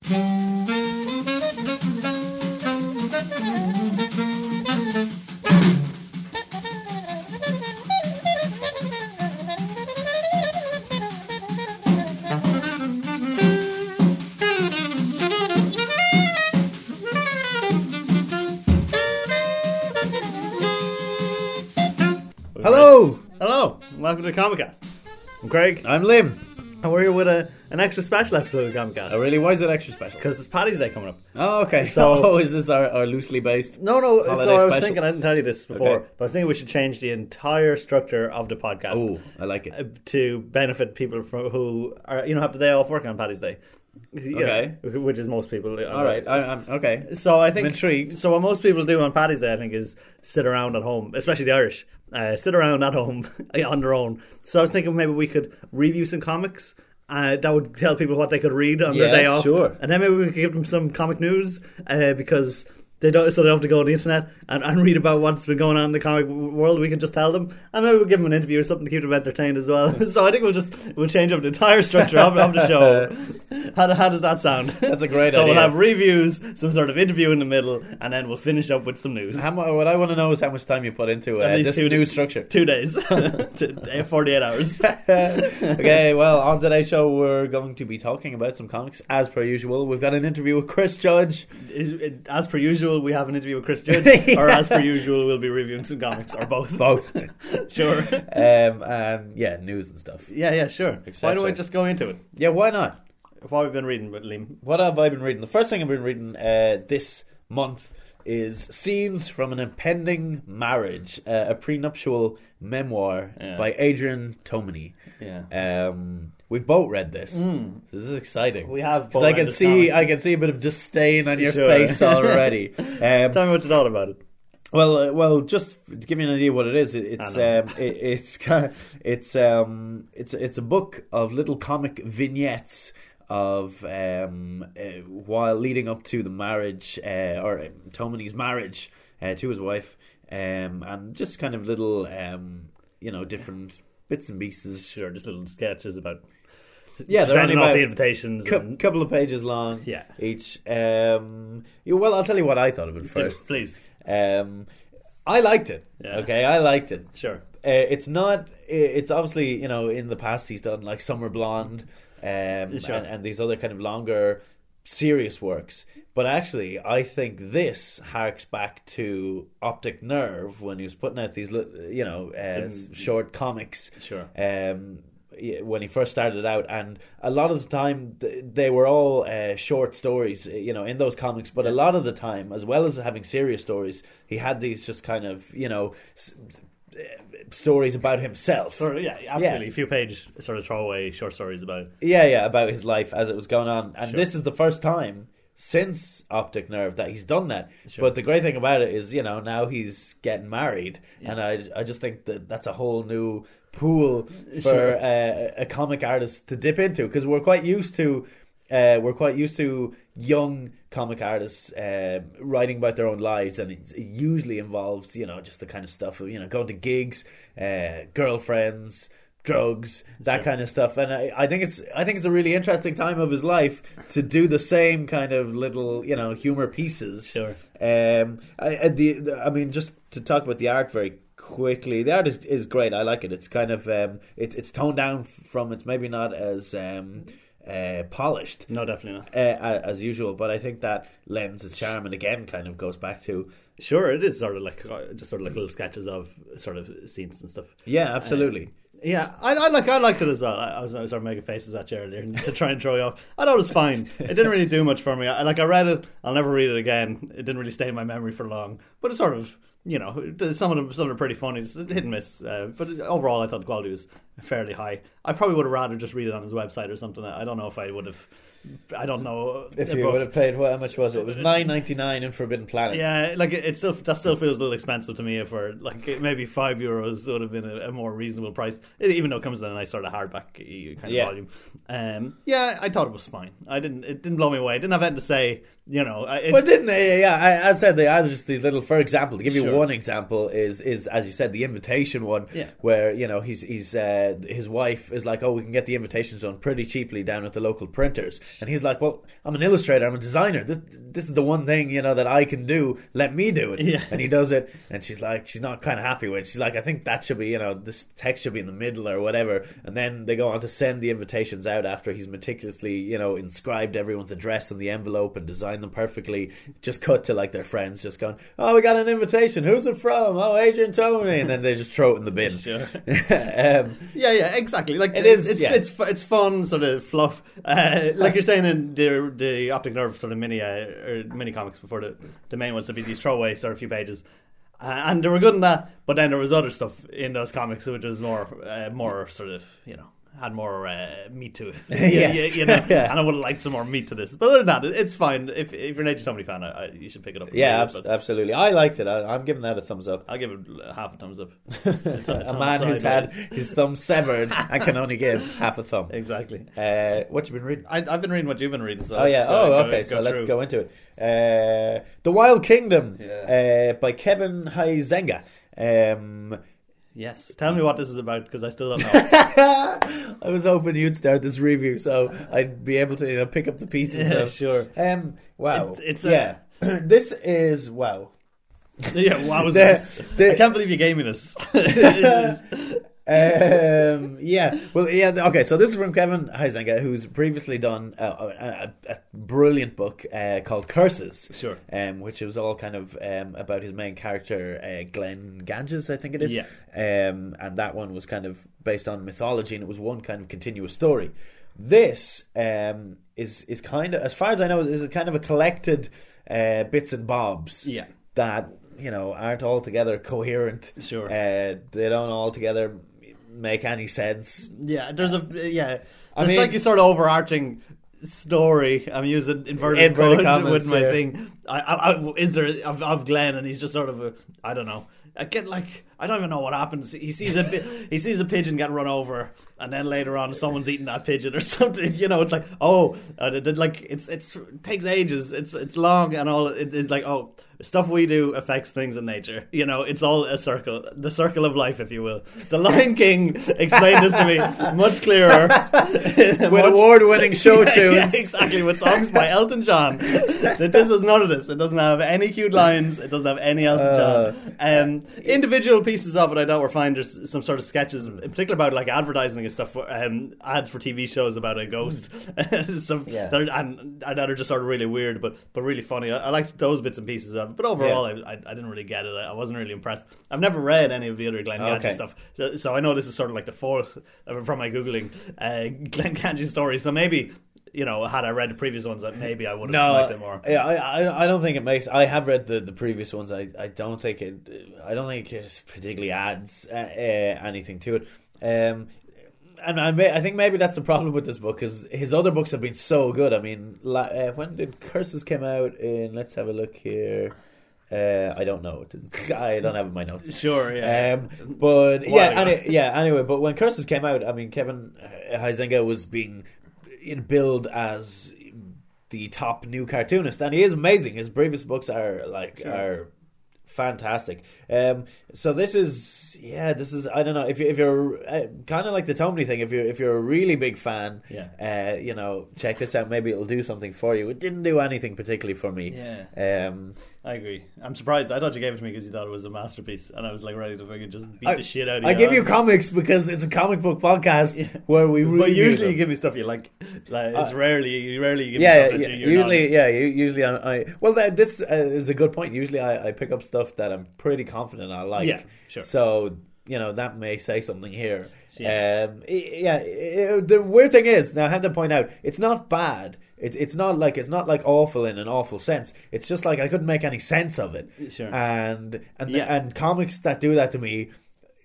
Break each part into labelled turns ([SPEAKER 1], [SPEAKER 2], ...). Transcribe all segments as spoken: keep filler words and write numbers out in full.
[SPEAKER 1] Hello!
[SPEAKER 2] Hello, welcome to the Comicast. I'm Craig,
[SPEAKER 1] I'm Liam.
[SPEAKER 2] and we're here with a, an extra special episode of the Comicast.
[SPEAKER 1] Oh, really? Why is it extra special?
[SPEAKER 2] Because it's Paddy's Day coming up.
[SPEAKER 1] Oh, okay.
[SPEAKER 2] So-
[SPEAKER 1] So, is this our, our loosely based?
[SPEAKER 2] No, no,
[SPEAKER 1] Holiday
[SPEAKER 2] so I was
[SPEAKER 1] special?
[SPEAKER 2] thinking, I didn't tell you this before,
[SPEAKER 1] Okay.
[SPEAKER 2] but I was thinking we should change the entire structure of the podcast
[SPEAKER 1] Oh, I like
[SPEAKER 2] uh,
[SPEAKER 1] it.
[SPEAKER 2] to benefit people from, who are, you know, have the day off work on Paddy's Day. You
[SPEAKER 1] Okay.
[SPEAKER 2] know, which is most people.
[SPEAKER 1] All right. I, I'm okay.
[SPEAKER 2] So I think
[SPEAKER 1] I'm intrigued.
[SPEAKER 2] So what most people do on Paddy's Day, I think, is sit around at home, especially the Irish. Uh, sit around at home on their own. So I was thinking maybe we could review some comics. Uh, that would tell people what they could read on their
[SPEAKER 1] Yeah,
[SPEAKER 2] day off.
[SPEAKER 1] sure.
[SPEAKER 2] And then maybe we could give them some comic news uh, because they don't, so they don't have to go on the internet and, and read about what's been going on in the comic w- world. We can just tell them, and maybe we'll give them an interview or something to keep them entertained as well. So I think we'll just we'll change up the entire structure of, of the show. How, how does that sound?
[SPEAKER 1] That's a great
[SPEAKER 2] so
[SPEAKER 1] idea.
[SPEAKER 2] we'll have reviews, some sort of interview in the middle, and then we'll finish up with some news.
[SPEAKER 1] How, mu- what I want to know is how much time you put into
[SPEAKER 2] At
[SPEAKER 1] uh,
[SPEAKER 2] least
[SPEAKER 1] this
[SPEAKER 2] two-
[SPEAKER 1] new structure.
[SPEAKER 2] Two days, to, uh, forty-eight hours.
[SPEAKER 1] Okay, well, on today's show, we're going to be talking about some comics as per usual. We've got an interview with Chris Judge.
[SPEAKER 2] Is, it, as per usual, we have an interview with Chris Judge, or as per usual, we'll be reviewing some comics, or both.
[SPEAKER 1] Both.
[SPEAKER 2] Sure.
[SPEAKER 1] Um, and yeah, news and stuff.
[SPEAKER 2] Yeah, yeah, sure. Why don't we just go into it?
[SPEAKER 1] Yeah, why not?
[SPEAKER 2] What have we been reading with Liam?
[SPEAKER 1] What have I been reading? The first thing I've been reading uh, this month is Scenes from an Impending Marriage, uh, a prenuptial memoir
[SPEAKER 2] Yeah.
[SPEAKER 1] by Adrian Tomini.
[SPEAKER 2] Yeah.
[SPEAKER 1] Um, we've both read this. So this is exciting.
[SPEAKER 2] We have
[SPEAKER 1] Because
[SPEAKER 2] both
[SPEAKER 1] I
[SPEAKER 2] read
[SPEAKER 1] can
[SPEAKER 2] this
[SPEAKER 1] see,
[SPEAKER 2] comic.
[SPEAKER 1] I can see a bit of disdain on your
[SPEAKER 2] Sure.
[SPEAKER 1] face already. Um,
[SPEAKER 2] Tell me what you thought about it.
[SPEAKER 1] well, uh, well, just to give you an idea what it is, it, it's
[SPEAKER 2] I know.
[SPEAKER 1] um, it, it's ki- it's um, it's it's a book of little comic vignettes of um, uh, while leading up to the marriage uh, or um, Tomini's marriage uh, to his wife, um, and just kind of little um, you know different bits and pieces.
[SPEAKER 2] Sure, just little sketches about
[SPEAKER 1] Yeah, they're only
[SPEAKER 2] sending off
[SPEAKER 1] about
[SPEAKER 2] the invitations.
[SPEAKER 1] a
[SPEAKER 2] and,
[SPEAKER 1] couple of pages long.
[SPEAKER 2] Yeah.
[SPEAKER 1] each. Um, yeah, well, I'll tell you what I thought of it first.
[SPEAKER 2] please.
[SPEAKER 1] Um, I liked it.
[SPEAKER 2] Yeah.
[SPEAKER 1] Okay, I liked it.
[SPEAKER 2] Sure.
[SPEAKER 1] Uh, it's not. It's obviously, you know, in the past he's done like Summer Blonde, um,
[SPEAKER 2] Sure.
[SPEAKER 1] and, and these other kind of longer, serious works. But actually, I think this harks back to Optic Nerve when he was putting out these, li- you know, uh,
[SPEAKER 2] Didn't-
[SPEAKER 1] short comics.
[SPEAKER 2] Sure.
[SPEAKER 1] Um, yeah, when he first started out, and a lot of the time th- they were all uh, short stories, you know, in those comics. But a lot of the time, as well as having serious stories, he had these just kind of, you know, s- uh, stories about himself.
[SPEAKER 2] Sort of, yeah, absolutely. A few page sort of throwaway short stories about it.
[SPEAKER 1] Yeah, yeah, about his life as it was going on. And
[SPEAKER 2] Sure.
[SPEAKER 1] this is the first time since Optic Nerve that he's done that.
[SPEAKER 2] Sure.
[SPEAKER 1] But the great thing about it is, you know, now he's getting married. And I, I just think that that's a whole new pool for
[SPEAKER 2] Sure.
[SPEAKER 1] uh, a comic artist to dip into. Because we're quite used to... Uh, we're quite used to young comic artists uh, writing about their own lives, and it, it usually involves, you know, just the kind of stuff of, you know, going to gigs, uh, girlfriends, drugs, that
[SPEAKER 2] Sure.
[SPEAKER 1] kind of stuff. And I, I think it's I think it's a really interesting time of his life to do the same kind of little, you know, humor pieces.
[SPEAKER 2] Sure.
[SPEAKER 1] Um, I, I- the, the I mean, just to talk about the art very quickly, the art is, is great. I like it. It's kind of um, it, it's toned down from. It's maybe not as um. Uh, polished,
[SPEAKER 2] No, definitely not.
[SPEAKER 1] uh, as usual, but I think that lends its charm, and again, kind of goes back to
[SPEAKER 2] Sure, it is sort of like uh, just sort of like little sketches of sort of scenes and stuff.
[SPEAKER 1] yeah, absolutely.
[SPEAKER 2] Yeah, I, I like I liked it as well. I, I was I was sort of making faces at you earlier to try and throw you off. I thought it was fine. It didn't really do much for me. I, like I read it, I'll never read it again. It didn't really stay in my memory for long. But it's sort of, you know, some of them some of them are pretty funny. It's hit and miss. Uh, but overall, I thought the quality was fairly high. I probably would have rather just read it on his website or something. I don't know if I would have. I don't know
[SPEAKER 1] If
[SPEAKER 2] a
[SPEAKER 1] you
[SPEAKER 2] book-
[SPEAKER 1] would have paid, what, how much was it? It was nine ninety nine in Forbidden Planet.
[SPEAKER 2] Yeah, like it, it still that still feels a little expensive to me. For like it- maybe five euros would have been a, a more reasonable price, it, even though it comes in a nice sort of hardback uh, kind of
[SPEAKER 1] Yeah.
[SPEAKER 2] volume. Um, yeah, I thought it was fine. I didn't. It didn't blow me away. I didn't have anything to say. You know, I- it's,
[SPEAKER 1] But didn't they? Yeah, I, as I said, they are just these little. For example, to give you
[SPEAKER 2] Sure.
[SPEAKER 1] one example is is as you said, the invitation one,
[SPEAKER 2] Yeah.
[SPEAKER 1] where you know he's he's uh, his wife is like, oh, we can get the invitations done pretty cheaply down at the local printers, and he's like, well, I'm an illustrator, I'm a designer. This this is the one thing you know that I can do. Let me do it.
[SPEAKER 2] Yeah.
[SPEAKER 1] And he does it, and she's like, she's not kind of happy with it. She's like, I think that should be, you know, this text should be in the middle or whatever. And then they go on to send the invitations out after he's meticulously, you know, inscribed everyone's address in the envelope and designed them perfectly. Just cut to like their friends just going, oh, we got an invitation. Who's it from? Oh, Adrian Tony. And then they just throw it in the bin.
[SPEAKER 2] Sure.
[SPEAKER 1] um,
[SPEAKER 2] Yeah, yeah, exactly. Like
[SPEAKER 1] It is,
[SPEAKER 2] it's
[SPEAKER 1] yeah.
[SPEAKER 2] it's fu- it's fun sort of fluff. Uh, like you're saying in the the Optic Nerve sort of mini uh, or mini comics before the the main ones to be these throwaway sort of few pages. Uh, and they were good in that, but then there was other stuff in those comics which was more, uh, more sort of, you know, had more uh, meat to it.
[SPEAKER 1] Yes.
[SPEAKER 2] you, you know,
[SPEAKER 1] Yeah.
[SPEAKER 2] and I would have liked some more meat to this. But other than that, it- it's fine. If if you're an Adrian Tomey fan, I, I, you should pick it up.
[SPEAKER 1] yeah,
[SPEAKER 2] But
[SPEAKER 1] abs- absolutely. I liked it. I, I'm giving that a thumbs up.
[SPEAKER 2] I'll give it half a thumbs up.
[SPEAKER 1] A man who's had his thumb severed and can only give half a thumb.
[SPEAKER 2] Exactly.
[SPEAKER 1] Uh, what you been reading?
[SPEAKER 2] I, I've been reading what you've been reading. So
[SPEAKER 1] Oh yeah.
[SPEAKER 2] let's, uh,
[SPEAKER 1] Oh,
[SPEAKER 2] go-
[SPEAKER 1] okay.
[SPEAKER 2] go
[SPEAKER 1] So let's
[SPEAKER 2] through.
[SPEAKER 1] go into it. Uh, The Wild Kingdom,
[SPEAKER 2] Yeah.
[SPEAKER 1] uh, by Kevin Huizenga. Um,
[SPEAKER 2] Yes. Tell me what this is about, because I still don't know.
[SPEAKER 1] I was hoping you'd start this review, so I'd be able to you know, pick up the pieces.
[SPEAKER 2] Yeah,
[SPEAKER 1] of,
[SPEAKER 2] sure.
[SPEAKER 1] Um, wow.
[SPEAKER 2] It- it's a-
[SPEAKER 1] yeah. this is wow.
[SPEAKER 2] Yeah, wow, was
[SPEAKER 1] The-
[SPEAKER 2] this?
[SPEAKER 1] the-
[SPEAKER 2] I can't believe you gave me this. This is-
[SPEAKER 1] um, yeah, well, yeah. Okay, so this is from Kevin Huizenga, who's previously done a, a, a brilliant book uh, called Curses,
[SPEAKER 2] Sure.
[SPEAKER 1] um, which was all kind of um, about his main character, uh, Glenn Ganges, I think it is.
[SPEAKER 2] Yeah.
[SPEAKER 1] Um, and that one was kind of based on mythology, and it was one kind of continuous story. This um, is is kind of, as far as I know, is a kind of a collected uh, bits and bobs.
[SPEAKER 2] Yeah.
[SPEAKER 1] That you know aren't altogether coherent.
[SPEAKER 2] Sure.
[SPEAKER 1] Uh, they don't altogether make any sense.
[SPEAKER 2] Yeah, there's a yeah.
[SPEAKER 1] I
[SPEAKER 2] There's
[SPEAKER 1] mean-
[SPEAKER 2] like a sort of overarching story. I'm using inverted,
[SPEAKER 1] Inverted
[SPEAKER 2] commas
[SPEAKER 1] commas,
[SPEAKER 2] with my
[SPEAKER 1] yeah.
[SPEAKER 2] thing. I, I, I, is there of, of Glenn, and he's just sort of a I don't know. I get like I don't even know what happens. He sees a pi- he sees a pigeon get run over, and then later on someone's eating that pigeon or something. You know, it's like oh, uh, it, it, like it's it's it takes ages. It's it's long and all. It, it's like oh. Stuff we do affects things in nature. You know, it's all a circle. The circle of life, if you will. The Lion King explained this to me much clearer.
[SPEAKER 1] With
[SPEAKER 2] Much-
[SPEAKER 1] award-winning show
[SPEAKER 2] Yeah,
[SPEAKER 1] tunes.
[SPEAKER 2] yeah, exactly, with songs by Elton John. That this is none of this. It doesn't have any cute lines. It doesn't have any Elton
[SPEAKER 1] Uh,
[SPEAKER 2] John. Um, individual pieces of it I thought were fine. There's some sort of sketches, in particular about like advertising and stuff, for, um, ads for T V shows about a ghost. some,
[SPEAKER 1] Yeah.
[SPEAKER 2] that are, and, and that are just sort of really weird, but but really funny. I, I liked those bits and pieces of it. But overall,
[SPEAKER 1] Yeah.
[SPEAKER 2] I, I, I didn't really get it. I, I wasn't really impressed. I've never read any of the other Glenn Ganji
[SPEAKER 1] Okay.
[SPEAKER 2] stuff, so, so I know this is sort of like the fourth uh, from my googling uh, Glenn Ganji story. So maybe you know, had I read the previous ones, that maybe I would have
[SPEAKER 1] No,
[SPEAKER 2] liked it more.
[SPEAKER 1] yeah, I, I, I don't think it makes. I have read the, the previous ones. I, I don't think it. I don't think it particularly adds uh, uh, anything to it. Um, and I may, I think maybe that's the problem with this book, because his other books have been so good. I mean, la, uh, when did Curses came out? In let's have a look here. Uh, I don't know. I don't have my notes.
[SPEAKER 2] Sure, yeah.
[SPEAKER 1] Um, but
[SPEAKER 2] A
[SPEAKER 1] yeah,
[SPEAKER 2] while ago.
[SPEAKER 1] any, yeah. Anyway, but when Curses came out, I mean, Kevin Huizenga was being billed as the top new cartoonist, and he is amazing. His previous books are like
[SPEAKER 2] Sure.
[SPEAKER 1] are fantastic. Um, so this is yeah, this is I don't know if you, if you're uh, kind of like the Tomney thing. If you're if you're a really big fan,
[SPEAKER 2] Yeah.
[SPEAKER 1] uh, you know, check this out. Maybe it'll do something for you. It didn't do anything particularly for me.
[SPEAKER 2] Yeah.
[SPEAKER 1] Um,
[SPEAKER 2] I agree. I'm surprised. I thought you gave it to me because you thought it was a masterpiece, and I was like ready to fucking just beat
[SPEAKER 1] I,
[SPEAKER 2] the shit out of
[SPEAKER 1] I
[SPEAKER 2] you.
[SPEAKER 1] give you comics because it's a comic book podcast where we
[SPEAKER 2] But
[SPEAKER 1] review
[SPEAKER 2] usually
[SPEAKER 1] them.
[SPEAKER 2] you give me stuff you like. Like it's
[SPEAKER 1] Uh,
[SPEAKER 2] rarely, you rarely give
[SPEAKER 1] yeah,
[SPEAKER 2] me stuff
[SPEAKER 1] yeah,
[SPEAKER 2] that you, you're
[SPEAKER 1] usually,
[SPEAKER 2] not.
[SPEAKER 1] yeah, u- usually I, I well, that, this uh, is a good point. Usually, I, I pick up stuff that I'm pretty confident I like.
[SPEAKER 2] Yeah, sure.
[SPEAKER 1] So you know that may say something here.
[SPEAKER 2] Yeah.
[SPEAKER 1] Um, i- yeah. i- the weird thing is, now I have to point out, it's not bad. It, it's not like it's not like awful in an awful sense. It's just like I couldn't make any sense of it.
[SPEAKER 2] Sure.
[SPEAKER 1] And and
[SPEAKER 2] Yeah.
[SPEAKER 1] and comics that do that to me,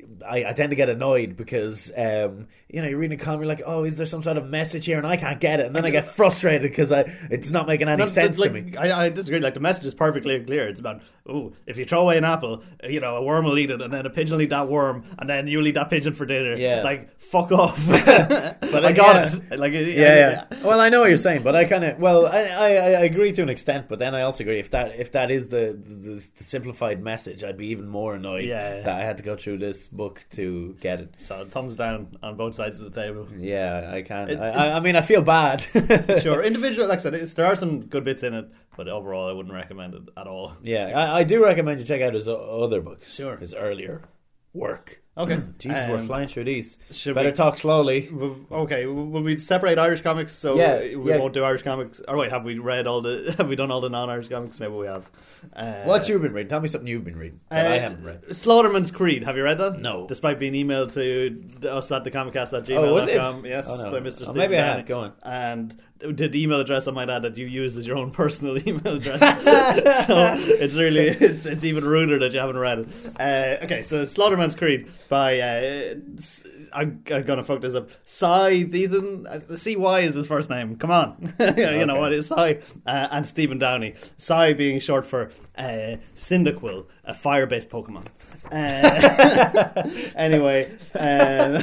[SPEAKER 1] I, I tend to get annoyed because um, you know, you're reading a comic, you're like, oh, is there some sort of message here, and I can't get it, and then I get frustrated because I it's not making any
[SPEAKER 2] No,
[SPEAKER 1] sense
[SPEAKER 2] like,
[SPEAKER 1] to me.
[SPEAKER 2] I, I disagree. Like the message is perfectly clear. It's about, oh, if you throw away an apple, you know, a worm will eat it, and then a pigeon will eat that worm, and then you'll eat that pigeon for dinner.
[SPEAKER 1] Yeah.
[SPEAKER 2] Like, fuck off. But I got
[SPEAKER 1] yeah.
[SPEAKER 2] it. Like, yeah,
[SPEAKER 1] Yeah, yeah. Well, I know what you're saying, but I kind of well, I, I, I agree to an extent, but then I also agree if that if that is the the, the simplified message, I'd be even more annoyed
[SPEAKER 2] Yeah, yeah.
[SPEAKER 1] that I had to go through this book to get it.
[SPEAKER 2] So thumbs down on both sides of the table.
[SPEAKER 1] Yeah, I can.
[SPEAKER 2] It-
[SPEAKER 1] I, I, I mean, I feel bad.
[SPEAKER 2] Sure, individual. Like I said, it's- there are some good bits in it, but overall, I wouldn't recommend it at all.
[SPEAKER 1] Yeah, I, I do recommend you check out his o- other books.
[SPEAKER 2] Sure.
[SPEAKER 1] His earlier work.
[SPEAKER 2] Okay,
[SPEAKER 1] Jesus, we're
[SPEAKER 2] Um,
[SPEAKER 1] flying through these.
[SPEAKER 2] should
[SPEAKER 1] Better
[SPEAKER 2] we-
[SPEAKER 1] talk slowly.
[SPEAKER 2] Well, okay, will we separate Irish comics? So
[SPEAKER 1] Yeah,
[SPEAKER 2] we
[SPEAKER 1] yeah.
[SPEAKER 2] won't do Irish comics. Or wait, have we read all the? Have we done all the non-Irish comics? Maybe we have. Uh,
[SPEAKER 1] What you've been reading? Tell me something you've been reading that I
[SPEAKER 2] uh,
[SPEAKER 1] haven't read.
[SPEAKER 2] Slaughterman's Creed. Have you read that?
[SPEAKER 1] No.
[SPEAKER 2] Despite being emailed to us at the comicast at gmail
[SPEAKER 1] Oh, was
[SPEAKER 2] dot
[SPEAKER 1] it?
[SPEAKER 2] com. Yes,
[SPEAKER 1] Oh, no.
[SPEAKER 2] by Mister
[SPEAKER 1] Oh,
[SPEAKER 2] Stephen
[SPEAKER 1] maybe I
[SPEAKER 2] Downey.
[SPEAKER 1] haven't. Go on.
[SPEAKER 2] And the email address I might add that you use as your own personal email address. So it's really it's, it's even ruder that you haven't read it. Uh, okay, so Slaughterman's Creed by uh, S- I'm, I'm gonna fuck this up. Cy Ethan, uh, C Y is his first name. Come on, you
[SPEAKER 1] Okay.
[SPEAKER 2] know what? It's Cy uh, and Stephen Downey. Cy being short for uh, Cyndaquil, a fire-based Pokemon. Uh, anyway. Um,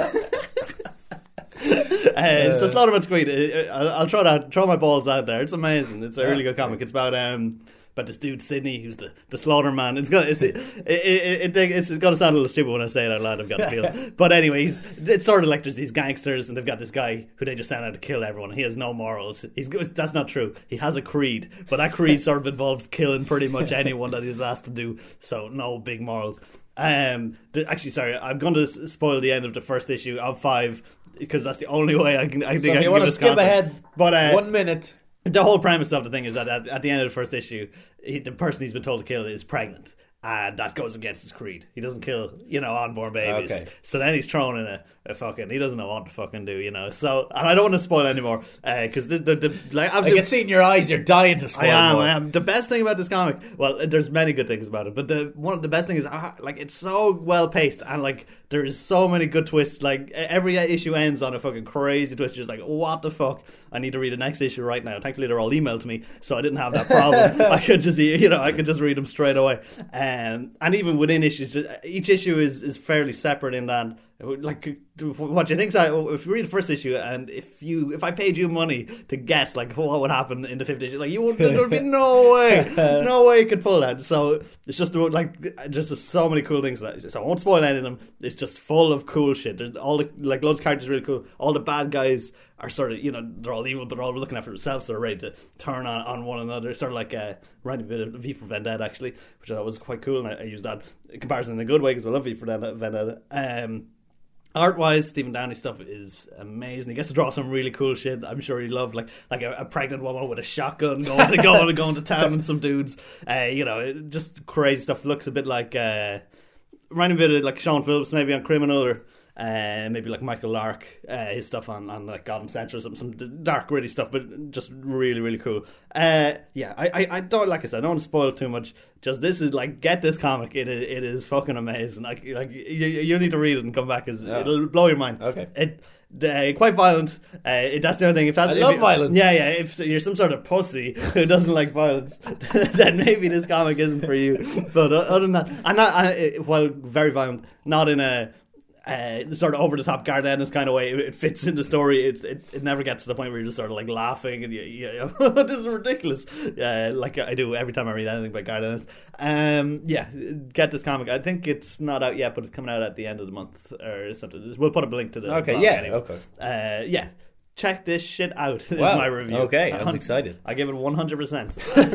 [SPEAKER 2] Uh, so Slaughterman's Creed, uh, I'll, I'll throw that, throw my balls out there. It's amazing. It's a really good comic. It's about um about this dude Sydney who's the, the slaughter man. It's gonna it's it, it, it, it's gonna sound a little stupid when I say it out loud. I've got a feel, but anyways, it's sort of like there's these gangsters and they've got this guy who they just send out to kill everyone. He has no morals. He's that's not true. He has a creed, but that creed sort of involves killing pretty much anyone that he's asked to do. So no big morals. Um, the, actually, sorry, I'm going to spoil the end of the first issue of five. Because that's the only way I can. I think
[SPEAKER 1] So
[SPEAKER 2] I
[SPEAKER 1] if
[SPEAKER 2] can
[SPEAKER 1] you want
[SPEAKER 2] give
[SPEAKER 1] to
[SPEAKER 2] this
[SPEAKER 1] skip
[SPEAKER 2] content.
[SPEAKER 1] ahead
[SPEAKER 2] But uh,
[SPEAKER 1] one minute.
[SPEAKER 2] the whole premise of the thing is that at, at the end of the first issue, he, the person he's been told to kill is pregnant, and that goes against his creed. He doesn't kill, you know, unborn babies.
[SPEAKER 1] Okay.
[SPEAKER 2] So then he's thrown in a, a fucking. He doesn't know what to fucking do, you know. So and I don't want to spoil anymore because the, the, the like
[SPEAKER 1] I
[SPEAKER 2] absolutely.
[SPEAKER 1] can see in your eyes you're dying to
[SPEAKER 2] I
[SPEAKER 1] spoil
[SPEAKER 2] am,
[SPEAKER 1] more.
[SPEAKER 2] I am. The best thing about this comic, well, there's many good things about it, but the one of the best things is uh, like it's so well paced and like there's so many good twists. Like every issue ends on a fucking crazy twist. You're just like, what the fuck? I need to read the next issue right now. Thankfully, they're all emailed to me, so I didn't have that problem. I could just, you know, I could just read them straight away. Um, and even within issues, each issue is is fairly separate in that. Like what you think? So if you read the first issue, and if you if I paid you money to guess like what would happen in the fifth issue, like you would there would be no way, no way you could pull that. So it's just like just so many cool things. That, so I won't spoil any of them. It's just full of cool shit. There's all the like loads of characters are really cool. All the bad guys are sort of, you know, they're all evil, but they're all looking after themselves. So they're ready to turn on, on one another. Sort of like a reminded me a bit of V for Vendetta actually, which I thought was quite cool, and I, I used that in comparison in a good way because I love V for Vendetta. Um, Art wise, Stephen Downey stuff is amazing. He gets to draw some really cool shit. I'm sure he loved like like a, a pregnant woman with a shotgun going to going going to town with some dudes. Uh, you know, just crazy stuff. Looks a bit like uh, reminding me a bit of like Sean Phillips maybe on Criminal, or uh, maybe like Michael Lark, uh, his stuff on, on like Gotham Central, some some dark gritty stuff, but just really really cool. Uh, yeah, I, I I don't like I said I don't want to spoil too much. Just this is like get this comic. It is it is fucking amazing. Like like you you need to read it and come back because
[SPEAKER 1] Yeah.
[SPEAKER 2] it'll blow your mind.
[SPEAKER 1] Okay.
[SPEAKER 2] It. Uh, quite violent. Uh, it, that's the other thing. If that,
[SPEAKER 1] I
[SPEAKER 2] if
[SPEAKER 1] love
[SPEAKER 2] you-
[SPEAKER 1] violence.
[SPEAKER 2] Yeah, yeah. If you're some sort of pussy who doesn't like violence, then maybe this comic isn't for you. But uh, other than that, I'm not. I, while very violent, not in a uh, sort of over the top Gardeners kind of way. It, it fits in the story. It's it, it never gets to the point where you're just sort of like laughing and you, you, this is ridiculous. Uh, like I do every time I read anything by Gardeners. Um, yeah, get this comic. I think it's not out yet, but it's coming out at the end of the month or something. We'll put a link to the
[SPEAKER 1] Okay,
[SPEAKER 2] blog
[SPEAKER 1] yeah,
[SPEAKER 2] anyway.
[SPEAKER 1] okay.
[SPEAKER 2] Uh, yeah. Check this shit out. Is
[SPEAKER 1] Wow.
[SPEAKER 2] my review.
[SPEAKER 1] Okay, I'm excited.
[SPEAKER 2] I give it one hundred percent.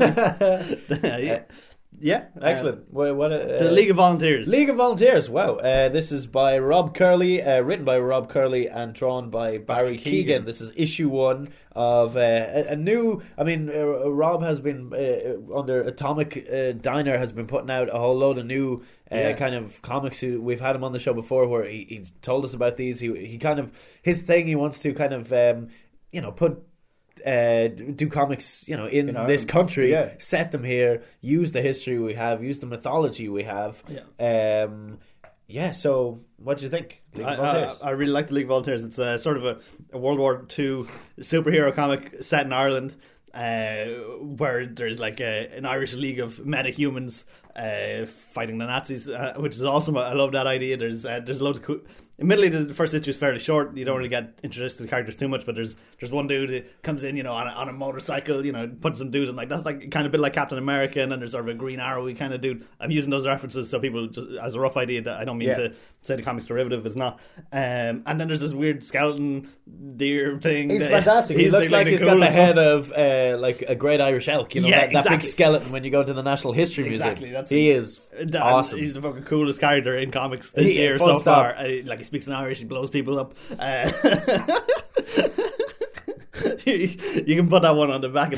[SPEAKER 2] Yeah. Yeah.
[SPEAKER 1] Excellent.
[SPEAKER 2] Uh,
[SPEAKER 1] what, what, uh,
[SPEAKER 2] the League of Volunteers.
[SPEAKER 1] League of Volunteers. Wow. Uh, this is by Rob Curley, uh, written by Rob Curley and drawn by Barry Keegan.
[SPEAKER 2] Keegan.
[SPEAKER 1] This is issue one of uh, a, a new. I mean, uh, Rob has been uh, under Atomic uh, Diner has been putting out a whole load of new uh,
[SPEAKER 2] Yeah.
[SPEAKER 1] kind of comics. Who we've had him on the show before, where he, he's told us about these. He he kind of his thing. He wants to kind of um, you know put. Uh, do comics, you know, in
[SPEAKER 2] You know,
[SPEAKER 1] this country,
[SPEAKER 2] yeah.
[SPEAKER 1] set them here, use the history we have, use the mythology we have,
[SPEAKER 2] Yeah.
[SPEAKER 1] um, yeah. So, what do you think? League
[SPEAKER 2] I,
[SPEAKER 1] of Volunteers?
[SPEAKER 2] I, I really like the League of Volunteers. It's a, sort of a, a World War Two superhero comic set in Ireland, uh, where there's like a, an Irish league of metahumans uh, fighting the Nazis, uh, which is awesome. I love that idea. There's uh, there's loads of cool. Admittedly, the first issue is fairly short. You don't really get introduced to the characters too much, but there's there's one dude who comes in, you know, on a, on a motorcycle, you know, puts some dudes in, like, that's like kind of a bit like Captain America, and then there's sort of a Green Arrow kind of dude. I'm using those references so people just as a rough idea. That I don't mean
[SPEAKER 1] Yeah.
[SPEAKER 2] to say the comic's derivative. It's not. Um, and then there's this weird skeleton deer thing.
[SPEAKER 1] He's
[SPEAKER 2] that-
[SPEAKER 1] fantastic. He looks
[SPEAKER 2] the-
[SPEAKER 1] like
[SPEAKER 2] the
[SPEAKER 1] he's got the
[SPEAKER 2] coolest
[SPEAKER 1] head
[SPEAKER 2] one.
[SPEAKER 1] of uh, like a great Irish elk. You know,
[SPEAKER 2] Yeah,
[SPEAKER 1] that, that big
[SPEAKER 2] exactly.
[SPEAKER 1] skeleton when you go to the Natural History Museum.
[SPEAKER 2] Exactly, that's
[SPEAKER 1] he
[SPEAKER 2] it.
[SPEAKER 1] is
[SPEAKER 2] And
[SPEAKER 1] awesome.
[SPEAKER 2] He's the fucking coolest character in comics this
[SPEAKER 1] He-
[SPEAKER 2] year
[SPEAKER 1] full
[SPEAKER 2] so
[SPEAKER 1] stop.
[SPEAKER 2] far. Uh, like, he speaks in Irish, he blows people up. Uh, you, you can put that one on the back of the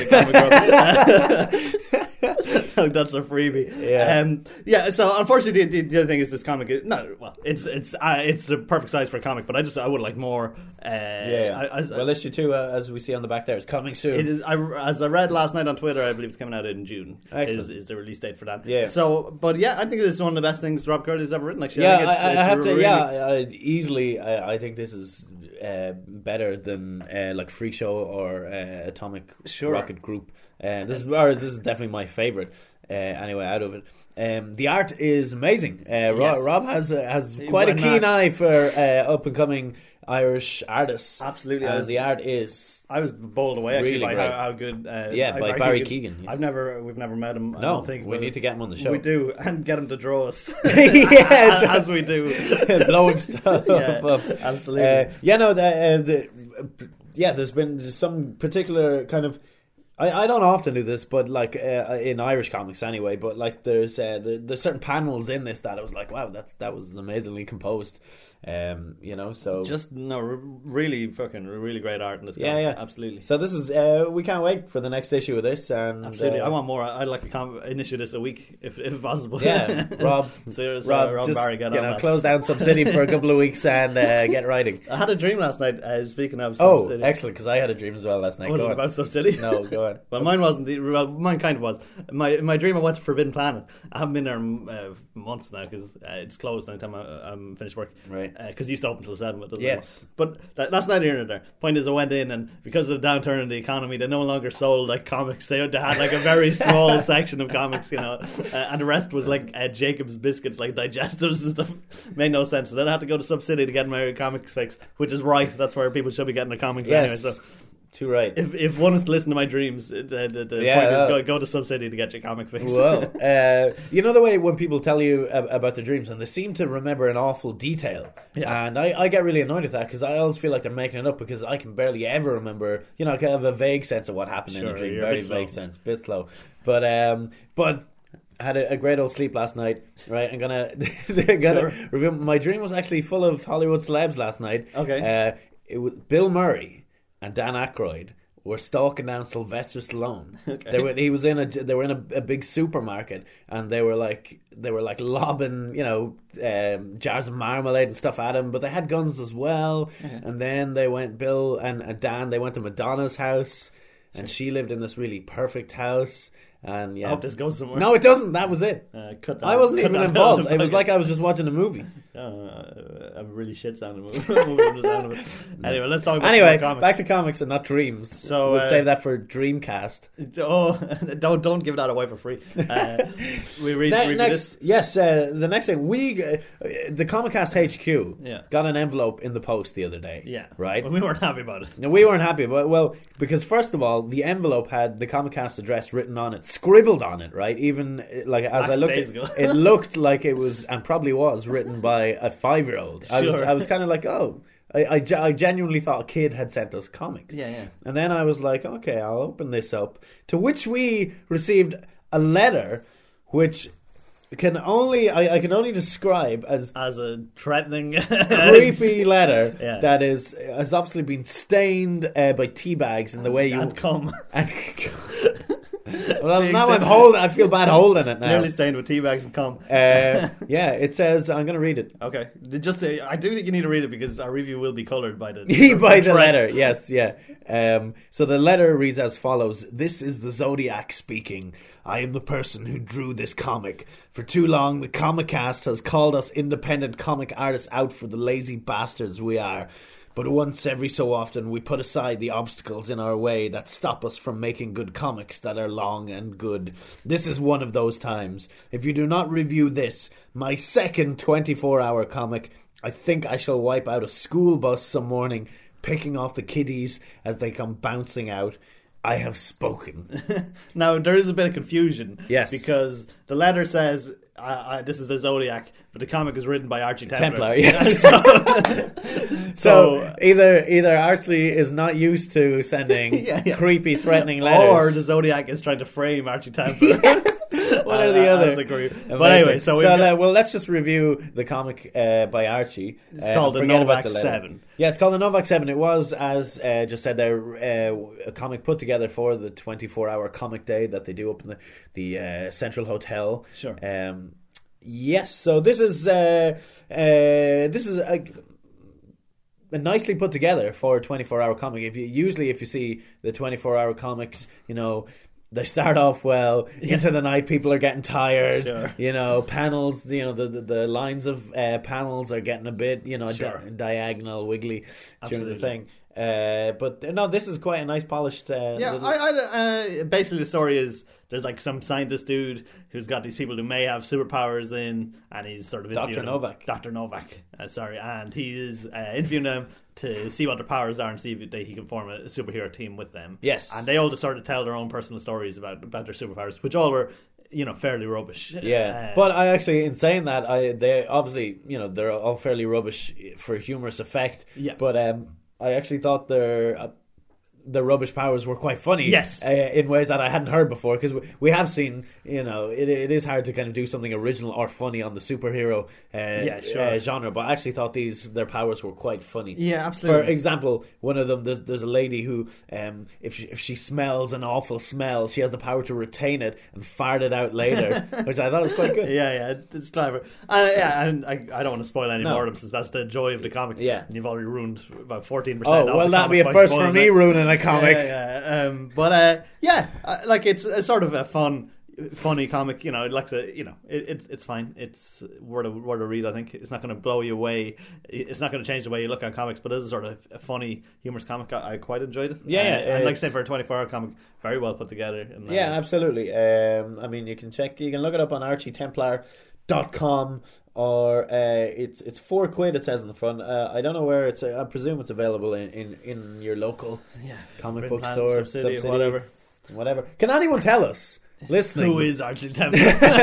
[SPEAKER 2] comic book. That's a freebie.
[SPEAKER 1] Yeah.
[SPEAKER 2] Um, yeah. So unfortunately, the, the, the other thing is this comic. Is, no, well, it's it's uh, it's the perfect size for a comic, but I just I would like more. Uh,
[SPEAKER 1] yeah.
[SPEAKER 2] I, I,
[SPEAKER 1] well, issue two, uh, as we see on the back there, is coming soon.
[SPEAKER 2] It is. I, as I read last night on Twitter, I believe it's coming out in June.
[SPEAKER 1] Excellent.
[SPEAKER 2] Is, is the release date for that?
[SPEAKER 1] Yeah.
[SPEAKER 2] So, but yeah, I think it's one of the best things Rob Curley's ever written. Actually,
[SPEAKER 1] Yeah,
[SPEAKER 2] I, think it's,
[SPEAKER 1] I, I
[SPEAKER 2] it's
[SPEAKER 1] have to.
[SPEAKER 2] really-
[SPEAKER 1] Yeah, I, easily. I, I think this is uh, better than uh, like Freak Show or uh, Atomic
[SPEAKER 2] Sure.
[SPEAKER 1] Rocket Group. Uh, this is or this is definitely my favorite. Uh, anyway, out of it, um, the art is amazing. Uh, Rob,
[SPEAKER 2] Yes.
[SPEAKER 1] Rob has uh, has quite a
[SPEAKER 2] went
[SPEAKER 1] keen
[SPEAKER 2] mad.
[SPEAKER 1] eye for uh, up and coming Irish artists.
[SPEAKER 2] Absolutely, I
[SPEAKER 1] and
[SPEAKER 2] was-
[SPEAKER 1] the art is
[SPEAKER 2] I was bowled away actually
[SPEAKER 1] Really
[SPEAKER 2] by
[SPEAKER 1] great.
[SPEAKER 2] how, how good. Uh,
[SPEAKER 1] Yeah,
[SPEAKER 2] I-
[SPEAKER 1] by
[SPEAKER 2] I
[SPEAKER 1] Barry
[SPEAKER 2] think it-
[SPEAKER 1] Keoghan, yeah.
[SPEAKER 2] I've never, we've never met him. I
[SPEAKER 1] no.
[SPEAKER 2] don't think
[SPEAKER 1] We
[SPEAKER 2] but
[SPEAKER 1] need to get him on the show.
[SPEAKER 2] We do, and get him to draw us.
[SPEAKER 1] Yeah,
[SPEAKER 2] as we do.
[SPEAKER 1] blowing stuff
[SPEAKER 2] Yeah,
[SPEAKER 1] up.
[SPEAKER 2] absolutely.
[SPEAKER 1] Uh, yeah, no, the, uh, the yeah, there's been some particular kind of. I, I don't often do this, but like uh, in Irish comics anyway. But like there's uh, there, there's certain panels in this that I was like, wow, that's that was amazingly composed. Um, you know, so
[SPEAKER 2] Just no, r- really fucking, really great art in this.
[SPEAKER 1] Yeah,
[SPEAKER 2] comic.
[SPEAKER 1] yeah.
[SPEAKER 2] absolutely.
[SPEAKER 1] so this is uh, we can't wait for the next issue of this. And
[SPEAKER 2] Absolutely,
[SPEAKER 1] uh,
[SPEAKER 2] I want more. I'd like to com- an issue this a week, if if possible.
[SPEAKER 1] Yeah, Rob,
[SPEAKER 2] so, so
[SPEAKER 1] Rob,
[SPEAKER 2] Rob
[SPEAKER 1] just
[SPEAKER 2] Barry, get
[SPEAKER 1] you
[SPEAKER 2] on
[SPEAKER 1] know,
[SPEAKER 2] that.
[SPEAKER 1] close down Subsidian for a couple of weeks and uh, get writing.
[SPEAKER 2] I had a dream last night. Uh, speaking of,
[SPEAKER 1] Oh,
[SPEAKER 2] Sub City.
[SPEAKER 1] excellent! Because I had a dream as well last night.
[SPEAKER 2] Was
[SPEAKER 1] Go
[SPEAKER 2] it
[SPEAKER 1] on.
[SPEAKER 2] about Sub City?
[SPEAKER 1] No, go on.
[SPEAKER 2] Well, mine wasn't. The, well, mine kind of was. My in my dream, I went to Forbidden Planet. I haven't been there uh, months now because uh, it's closed anytime I, I'm finished work.
[SPEAKER 1] Right.
[SPEAKER 2] Because uh, it used to open until seven. But it doesn't
[SPEAKER 1] Yes.
[SPEAKER 2] anymore. But that, that's neither here nor there. Point is, I went in, and because of the downturn in the economy, they no longer sold like comics. They, they had like a very small section of comics, you know, uh, and the rest was like uh, Jacob's biscuits, like digestives and stuff. Made no sense. So then I had to go to Sub City to get my comics fix, which is right. That's where people should be getting their comics
[SPEAKER 1] Yes.
[SPEAKER 2] anyway. So.
[SPEAKER 1] Too right.
[SPEAKER 2] If if one is to listen to my dreams, the, the, the
[SPEAKER 1] Yeah,
[SPEAKER 2] point is
[SPEAKER 1] uh,
[SPEAKER 2] go, go to Subsidy to get your comic fix.
[SPEAKER 1] Well, uh, you know the way when people tell you ab- about their dreams and they seem to remember an awful detail,
[SPEAKER 2] Yeah.
[SPEAKER 1] and I, I get really annoyed at that because I always feel like they're making it up because I can barely ever remember. You know, I can have a vague sense of what happened in
[SPEAKER 2] Sure,
[SPEAKER 1] a dream,
[SPEAKER 2] you're a
[SPEAKER 1] very
[SPEAKER 2] bit slow.
[SPEAKER 1] vague sense, bit slow. But um, but. I had a, a great old sleep last night, right? I'm gonna, gonna
[SPEAKER 2] Sure.
[SPEAKER 1] review. My dream was actually full of Hollywood celebs last night.
[SPEAKER 2] Okay.
[SPEAKER 1] uh, it was Bill Murray and Dan Aykroyd were stalking down Sylvester Stallone.
[SPEAKER 2] Okay.
[SPEAKER 1] They were, he was in a they were in a, a big supermarket and they were like they were like lobbing you know um, jars of marmalade and stuff at him, but they had guns as well. And then they went Bill and, and Dan. They went to Madonna's house, and she lived in this really perfect house. And yeah,
[SPEAKER 2] I hope this goes somewhere.
[SPEAKER 1] no, it doesn't. That was it.
[SPEAKER 2] Uh, cut that
[SPEAKER 1] I wasn't
[SPEAKER 2] cut
[SPEAKER 1] even
[SPEAKER 2] that
[SPEAKER 1] involved.
[SPEAKER 2] out.
[SPEAKER 1] It was like I was just watching a movie.
[SPEAKER 2] Uh, a really shit sounding movie. movie from the sound of it. Anyway, let's talk about
[SPEAKER 1] Anyway,
[SPEAKER 2] some more
[SPEAKER 1] back
[SPEAKER 2] comics.
[SPEAKER 1] to comics and not dreams.
[SPEAKER 2] So,
[SPEAKER 1] we'll
[SPEAKER 2] uh,
[SPEAKER 1] save that for Dreamcast.
[SPEAKER 2] Oh, don't don't give that away for free. Uh, we read,
[SPEAKER 1] Ne-
[SPEAKER 2] read
[SPEAKER 1] next,
[SPEAKER 2] this.
[SPEAKER 1] yes, uh, the next thing we, uh, the Comicast H Q
[SPEAKER 2] Yeah.
[SPEAKER 1] got an envelope in the post the other day.
[SPEAKER 2] Yeah,
[SPEAKER 1] right.
[SPEAKER 2] Well, we weren't happy about it.
[SPEAKER 1] Now, we weren't happy, but well, because first of all, the envelope had the Comicast address written on it, scribbled on it, right? Even uh, like as
[SPEAKER 2] That's
[SPEAKER 1] I looked,
[SPEAKER 2] days
[SPEAKER 1] at,
[SPEAKER 2] ago.
[SPEAKER 1] it looked like it was and probably was written by a five-year-old. I was,
[SPEAKER 2] Sure.
[SPEAKER 1] I was kind of like, oh. I, I, ge- I genuinely thought a kid had sent us comics.
[SPEAKER 2] Yeah, yeah.
[SPEAKER 1] And then I was like, okay, I'll open this up. To which we received a letter, which can only I, I can only describe as
[SPEAKER 2] As a threatening,
[SPEAKER 1] creepy letter
[SPEAKER 2] Yeah.
[SPEAKER 1] that is has obviously been stained uh, by tea bags in the way you
[SPEAKER 2] and come.
[SPEAKER 1] and Well,
[SPEAKER 2] Being
[SPEAKER 1] now I'm
[SPEAKER 2] stained-
[SPEAKER 1] holding. I feel bad holding it now.
[SPEAKER 2] Nearly stained with tea bags and cum.
[SPEAKER 1] Uh, yeah, it says. I'm going to read it.
[SPEAKER 2] Okay, just uh, I do think you need to read it because our review will be coloured by the
[SPEAKER 1] By the
[SPEAKER 2] threads.
[SPEAKER 1] letter, yes, yeah. Um, so the letter reads as follows: "This is the Zodiac speaking. I am the person who drew this comic. For too long, the Comicast has called us independent comic artists out for the lazy bastards we are. But once every so often, we put aside the obstacles in our way that stop us from making good comics that are long and good. This is one of those times. If you do not review this, my second twenty-four hour comic, I think I shall wipe out a school bus some morning, picking off the kiddies as they come bouncing out. I have spoken."
[SPEAKER 2] Now there is a bit of confusion,
[SPEAKER 1] Yes.
[SPEAKER 2] because the letter says I, I, this is the Zodiac, but the comic is written by Archie Templar.
[SPEAKER 1] Templar, yes.
[SPEAKER 2] so,
[SPEAKER 1] So either either Archie is not used to sending
[SPEAKER 2] Yeah, yeah.
[SPEAKER 1] creepy, threatening letters,
[SPEAKER 2] or the Zodiac is trying to frame Archie Templar.
[SPEAKER 1] one or
[SPEAKER 2] Uh,
[SPEAKER 1] the
[SPEAKER 2] as
[SPEAKER 1] other.
[SPEAKER 2] the group.
[SPEAKER 1] Amazing.
[SPEAKER 2] But anyway, so,
[SPEAKER 1] so
[SPEAKER 2] we've got-
[SPEAKER 1] uh, well, let's just review the comic uh, by Archie.
[SPEAKER 2] It's
[SPEAKER 1] Uh,
[SPEAKER 2] called the
[SPEAKER 1] forget about
[SPEAKER 2] Novak
[SPEAKER 1] the letter.
[SPEAKER 2] Seven.
[SPEAKER 1] Yeah, it's called the Novak Seven. It was, as uh, just said there, uh, a comic put together for the twenty-four hour comic day that they do up in the the uh, Central Hotel.
[SPEAKER 2] Sure.
[SPEAKER 1] Um, yes. So this is uh, uh, this is a. nicely put together for a twenty-four hour comic. If you usually if you see the twenty-four hour comics, you know, they start off well, into the night people are getting tired,
[SPEAKER 2] Sure.
[SPEAKER 1] you know, panels, you know, the the, the lines of uh, panels are getting a bit, you know,
[SPEAKER 2] Sure.
[SPEAKER 1] di- diagonal, wiggly during the
[SPEAKER 2] Absolutely.
[SPEAKER 1] thing. Uh, but no, this is quite a nice polished. Uh,
[SPEAKER 2] Yeah,
[SPEAKER 1] little-
[SPEAKER 2] I, I, uh, basically the story is there's like some scientist dude who's got these people who may have superpowers in, and he's sort of
[SPEAKER 1] Doctor
[SPEAKER 2] interviewing
[SPEAKER 1] Novak.
[SPEAKER 2] them. Doctor Novak, uh, sorry, and he is uh, interviewing them to see what their powers are and see if they, he can form a superhero team with them.
[SPEAKER 1] Yes.
[SPEAKER 2] And they all just sort of tell their own personal stories about about their superpowers, which all were, you know, fairly rubbish.
[SPEAKER 1] Yeah,
[SPEAKER 2] Uh,
[SPEAKER 1] but I actually, in saying that, I they obviously, you know, they're all fairly rubbish for humorous effect.
[SPEAKER 2] Yeah.
[SPEAKER 1] But um, I actually thought their uh, the rubbish powers were quite funny.
[SPEAKER 2] Yes.
[SPEAKER 1] uh, in ways that I hadn't heard before, because we, we have seen, you know, it it is hard to kind of do something original or funny on the superhero uh,
[SPEAKER 2] Yeah, sure.
[SPEAKER 1] uh, genre. But I actually thought these their powers were quite funny.
[SPEAKER 2] Yeah,
[SPEAKER 1] For
[SPEAKER 2] absolutely.
[SPEAKER 1] example, one of them, there's, there's a lady who, um, if she, if she smells an awful smell, she has the power to retain it and fart it out later, which I thought was quite good.
[SPEAKER 2] Yeah, yeah, it's clever. And, yeah, and I, I don't want to spoil any
[SPEAKER 1] No.
[SPEAKER 2] more of them since that's the joy of the comic.
[SPEAKER 1] Yeah.
[SPEAKER 2] And you've already ruined about fourteen percent.
[SPEAKER 1] Oh, well, that'd be a first for me ruining a comic.
[SPEAKER 2] Yeah, yeah. Um, but uh, yeah, uh, like it's a sort of a fun, funny comic. You know, it likes a, you know, it, it's it's fine. It's worth a worth a read. I think it's not going to blow you away. It's not going to change the way you look at comics. But it is a sort of a funny, humorous comic. I, I quite enjoyed it.
[SPEAKER 1] Yeah,
[SPEAKER 2] Uh,
[SPEAKER 1] yeah,
[SPEAKER 2] and like I
[SPEAKER 1] it's-
[SPEAKER 2] say, for a twenty-four hour comic, very well put together. And, uh,
[SPEAKER 1] Yeah, absolutely. Um, I mean, you can check, you can look it up on archie templar dot com, or uh, it's it's four quid. It says on the front. Uh, I don't know where it's. Uh, I presume it's available in, in, in your local
[SPEAKER 2] yeah,
[SPEAKER 1] comic
[SPEAKER 2] Written
[SPEAKER 1] book
[SPEAKER 2] Plan,
[SPEAKER 1] store,
[SPEAKER 2] Subsidy,
[SPEAKER 1] Subsidy,
[SPEAKER 2] whatever.
[SPEAKER 1] whatever. Can anyone tell us, listening,
[SPEAKER 2] Who is Archie Templar?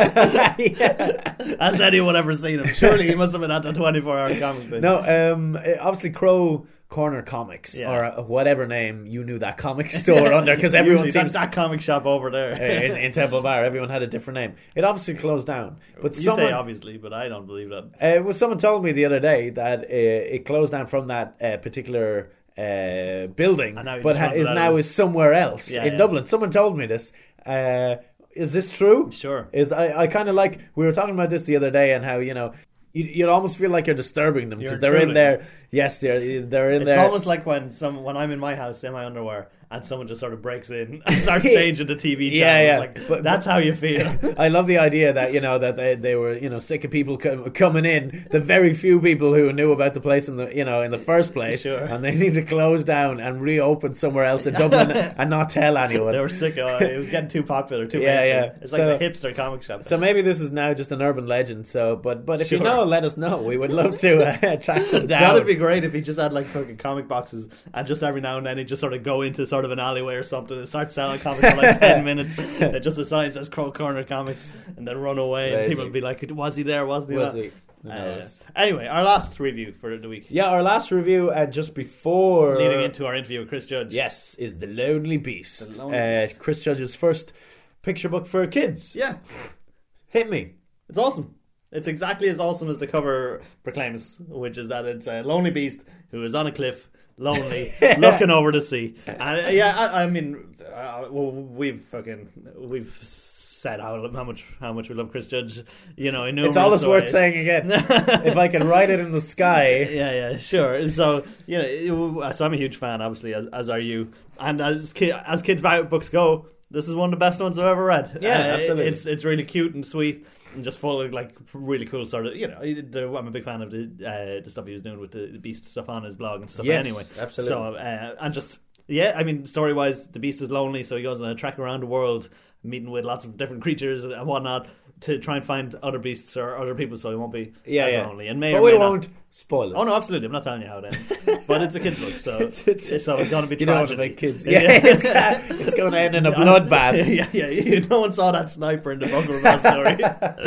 [SPEAKER 1] yeah.
[SPEAKER 2] Has anyone ever seen him? Surely he must have been at the twenty-four hour comic thing.
[SPEAKER 1] No, um, obviously Crow Corner Comics,
[SPEAKER 2] Yeah.
[SPEAKER 1] or uh, whatever name you knew that comic store under, because everyone
[SPEAKER 2] Usually
[SPEAKER 1] seems
[SPEAKER 2] that, that comic shop over there.
[SPEAKER 1] in, in Temple Bar, everyone had a different name. It obviously closed down, but
[SPEAKER 2] you
[SPEAKER 1] someone
[SPEAKER 2] say obviously, but I don't believe that.
[SPEAKER 1] Uh, well, someone told me the other day that uh, it closed down from that uh, particular uh, building,
[SPEAKER 2] And now it
[SPEAKER 1] but
[SPEAKER 2] just
[SPEAKER 1] ha-
[SPEAKER 2] runs
[SPEAKER 1] is
[SPEAKER 2] it out
[SPEAKER 1] now
[SPEAKER 2] of-
[SPEAKER 1] is somewhere else
[SPEAKER 2] Yeah,
[SPEAKER 1] in
[SPEAKER 2] yeah.
[SPEAKER 1] Dublin. Someone told me this. Uh, is this true?
[SPEAKER 2] Sure.
[SPEAKER 1] Is I, I kind of like, we were talking about this the other day, and how, you know, you, you'd almost feel like you're disturbing them because
[SPEAKER 2] You're
[SPEAKER 1] they're in
[SPEAKER 2] intruding.
[SPEAKER 1] there. Yes, they're they're in
[SPEAKER 2] It's
[SPEAKER 1] there.
[SPEAKER 2] almost like when some when I'm in my house in my underwear and someone just sort of breaks in and starts changing the T V channel.
[SPEAKER 1] Yeah, yeah.
[SPEAKER 2] It's like,
[SPEAKER 1] But-
[SPEAKER 2] that's how you feel.
[SPEAKER 1] I love the idea that, you know, that they, they were, you know, sick of people co- coming in, the very few people who knew about the place in the, you know, in the first place,
[SPEAKER 2] Sure.
[SPEAKER 1] and they need to close down and reopen somewhere else in Dublin and not tell anyone.
[SPEAKER 2] They were sick of it. It was getting too popular, too
[SPEAKER 1] Yeah,
[SPEAKER 2] mainstream.
[SPEAKER 1] yeah.
[SPEAKER 2] It's
[SPEAKER 1] So-
[SPEAKER 2] like the hipster comic shop.
[SPEAKER 1] So maybe this is now just an urban legend. So, but but if you
[SPEAKER 2] Sure.
[SPEAKER 1] know, let us know. We would love to uh, track them down.
[SPEAKER 2] That'd be great if he just had like fucking comic boxes and just every now and then he'd just sort of go into sort of an alleyway or something and start selling comics for like ten minutes. And just a sign says Crow Corner Comics and then run away and
[SPEAKER 1] Lazy.
[SPEAKER 2] people would be like, was he there? Wasn't he?
[SPEAKER 1] Was
[SPEAKER 2] not?
[SPEAKER 1] he? Who
[SPEAKER 2] Uh,
[SPEAKER 1] knows?
[SPEAKER 2] anyway, our last review for the week.
[SPEAKER 1] Yeah, our last review uh, just before
[SPEAKER 2] Leading into our interview with Chris Judge.
[SPEAKER 1] yes is The Lonely Beast.
[SPEAKER 2] The Lonely
[SPEAKER 1] uh,
[SPEAKER 2] Beast.
[SPEAKER 1] Chris Judge's first picture book for kids.
[SPEAKER 2] Yeah.
[SPEAKER 1] Hit me.
[SPEAKER 2] It's awesome. It's exactly as awesome as the cover proclaims, which is that it's a lonely beast who is on a cliff lonely, looking over the sea. And uh, yeah, I, I mean, uh, well, we've fucking we've said how how much how much we love Chris Judge. You know, in
[SPEAKER 1] it's always worth saying again. If I can write it in the sky,
[SPEAKER 2] yeah, yeah, sure. So you know, so I'm a huge fan, obviously, as, as are you. And as ki- as kids' books go, this is one of the best ones I've ever read.
[SPEAKER 1] Yeah,
[SPEAKER 2] uh,
[SPEAKER 1] absolutely.
[SPEAKER 2] It's it's really cute and sweet and just full of like really cool sort of. You know, I'm a big fan of the uh, the stuff he was doing with the Beast stuff on his blog and stuff.
[SPEAKER 1] Yes,
[SPEAKER 2] anyway,
[SPEAKER 1] absolutely.
[SPEAKER 2] So uh, and just yeah, I mean, story wise, the Beast is lonely, so he goes on a trek around the world, meeting with lots of different creatures and whatnot to try and find other beasts or other people, so he won't be
[SPEAKER 1] yeah,
[SPEAKER 2] as
[SPEAKER 1] yeah.
[SPEAKER 2] lonely. And may
[SPEAKER 1] but
[SPEAKER 2] or
[SPEAKER 1] we
[SPEAKER 2] may
[SPEAKER 1] won't
[SPEAKER 2] not.
[SPEAKER 1] spoil it.
[SPEAKER 2] Oh no, absolutely! I'm not telling you how it ends, but it's a kids' book, so
[SPEAKER 1] it's, it's,
[SPEAKER 2] so it's going to be.
[SPEAKER 1] You don't want
[SPEAKER 2] tragedy.
[SPEAKER 1] to make kids. Yeah, it's, it's going to end in a bloodbath.
[SPEAKER 2] Yeah, yeah, yeah. No one saw that sniper in the Bungle Ross story.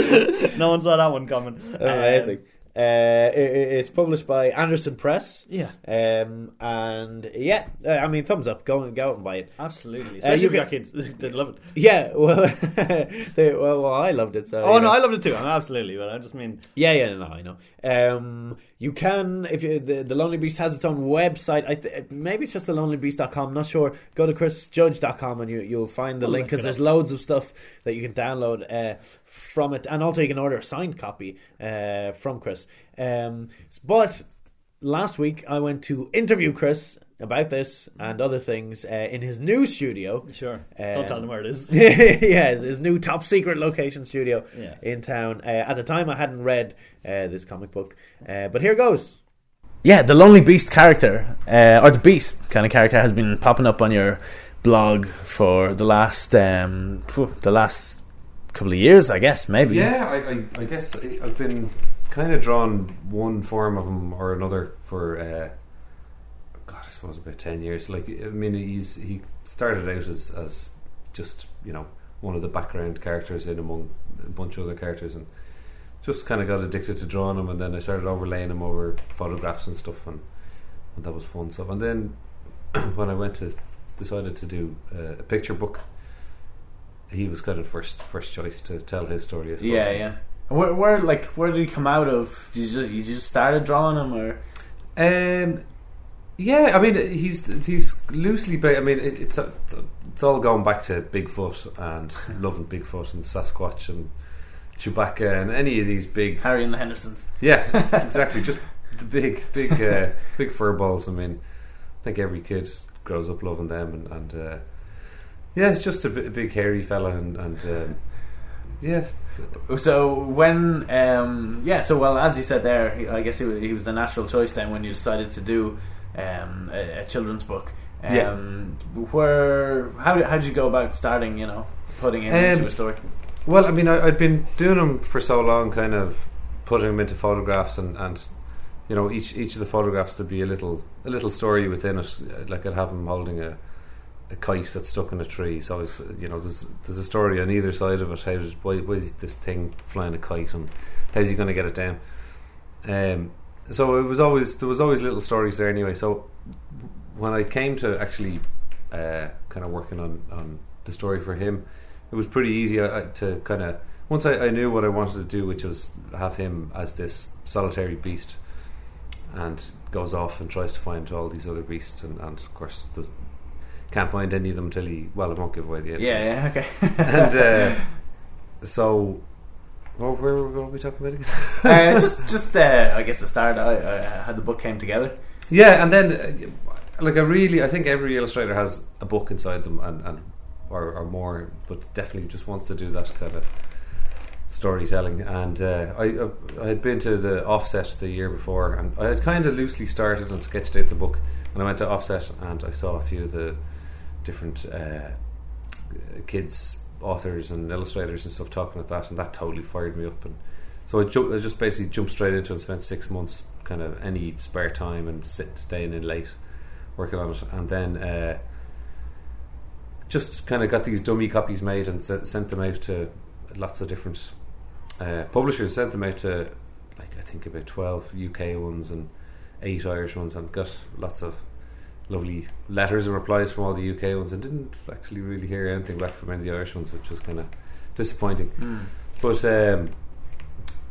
[SPEAKER 2] No one saw that one coming.
[SPEAKER 1] Amazing. Um, Uh, it, it's published by Anderson Press.
[SPEAKER 2] Yeah.
[SPEAKER 1] Um, and yeah, uh, I mean, thumbs up. Go and go out and buy it.
[SPEAKER 2] Absolutely.
[SPEAKER 1] Uh,
[SPEAKER 2] Especially
[SPEAKER 1] you
[SPEAKER 2] if you
[SPEAKER 1] can-
[SPEAKER 2] got kids, they'd love it.
[SPEAKER 1] Yeah. Well, they, well, well, I loved it. So
[SPEAKER 2] Oh
[SPEAKER 1] you
[SPEAKER 2] no,
[SPEAKER 1] know.
[SPEAKER 2] I loved it too. Absolutely, but I just mean.
[SPEAKER 1] Yeah, yeah, no, I know. Um, you can, if you, the the Lonely Beast has its own website. I th- maybe it's just the lonely beast dot com. Not sure. Go to chris judge dot com and you you'll find the
[SPEAKER 2] We'll
[SPEAKER 1] link
[SPEAKER 2] link
[SPEAKER 1] because
[SPEAKER 2] it
[SPEAKER 1] there's
[SPEAKER 2] up.
[SPEAKER 1] loads of stuff that you can download uh, from it, and also you can order a signed copy uh, from Chris. Um, but last week I went to interview Chris about this and other things uh, in his new studio.
[SPEAKER 2] Sure.
[SPEAKER 1] Um,
[SPEAKER 2] Don't tell them where it is.
[SPEAKER 1] yeah, his, his new top secret location studio
[SPEAKER 2] Yeah.
[SPEAKER 1] in town. Uh, at the time, I hadn't read uh, this comic book, uh, but here goes. Yeah, the Lonely Beast character, uh, or the Beast kind of character, has been popping up on your blog for the last um, phew, the last couple of years, I guess, maybe.
[SPEAKER 3] Yeah, I, I, I guess I've been kind of drawn one form of him or another for, uh, God, I suppose about ten years. Like, I mean, he's he started out as, as just, you know, one of the background characters in among a bunch of other characters, and just kind of got addicted to drawing him, and then I started overlaying him over photographs and stuff, and, and that was fun stuff. And then when I went to decided to do uh, a picture book, he was kind of first first choice to tell his story, I suppose.
[SPEAKER 1] Yeah, yeah. Where, where, like, where did he come out of? Did you just, you just started drawing him, or?
[SPEAKER 3] Um, yeah, I mean, he's he's loosely based. I mean, it, it's a, it's all going back to Bigfoot and loving Bigfoot and Sasquatch and Chewbacca and any of these big
[SPEAKER 1] Harry and the Hendersons.
[SPEAKER 3] Yeah, exactly. Just the big, big, uh, big fur balls. I mean, I think every kid grows up loving them, and, and uh, yeah, it's just a, b- a big hairy fella, and, and um, yeah.
[SPEAKER 1] So when, um, yeah, so well, as you said there, he, I guess he was, he was the natural choice then when you decided to do um, a, a children's book. Um,
[SPEAKER 3] Yeah.
[SPEAKER 1] Where, how did, how did you go about starting, you know, putting it
[SPEAKER 3] Um,
[SPEAKER 1] into a story?
[SPEAKER 3] Well, I mean, I, I'd been doing them for so long, kind of putting them into photographs, and, and you know, each each of the photographs there'd be a little a little story within it. Like I'd have him holding a, a kite that's stuck in a tree. So it's, you know, there's there's a story on either side of it. How did, why, why is this thing flying a kite, and how's he going to get it down? Um, so it was always there was always little stories there anyway. So when I came to actually uh, kind of working on, on the story for him, it was pretty easy uh, to kind of once I, I knew what I wanted to do, which was have him as this solitary beast, and goes off and tries to find all these other beasts, and, and of course does, can't find any of them until he well I won't give away the end.
[SPEAKER 1] Yeah, yeah, okay.
[SPEAKER 3] And uh, so well, where were we talking about again?
[SPEAKER 1] uh, just, just uh, I guess the start, I, uh, how the book came together.
[SPEAKER 3] Yeah, and then uh, like I really I think every illustrator has a book inside them, and, and or, or more, but definitely just wants to do that kind of storytelling. And uh, I I had been to the Offset the year before, and I had kind of loosely started and sketched out the book, and I went to Offset and I saw a few of the different uh, kids authors and illustrators and stuff talking at that, and that totally fired me up. And so I, ju- I just basically jumped straight into it and spent six months kind of any spare time and sit, staying in late working on it, and then uh, just kind of got these dummy copies made and s- sent them out to lots of different uh, publishers. Sent them out to like I think about twelve U K ones and eight Irish ones, and got lots of lovely letters and replies from all the U K ones, and didn't actually really hear anything back from any of the Irish ones, which was kind of disappointing.
[SPEAKER 1] Mm.
[SPEAKER 3] But um,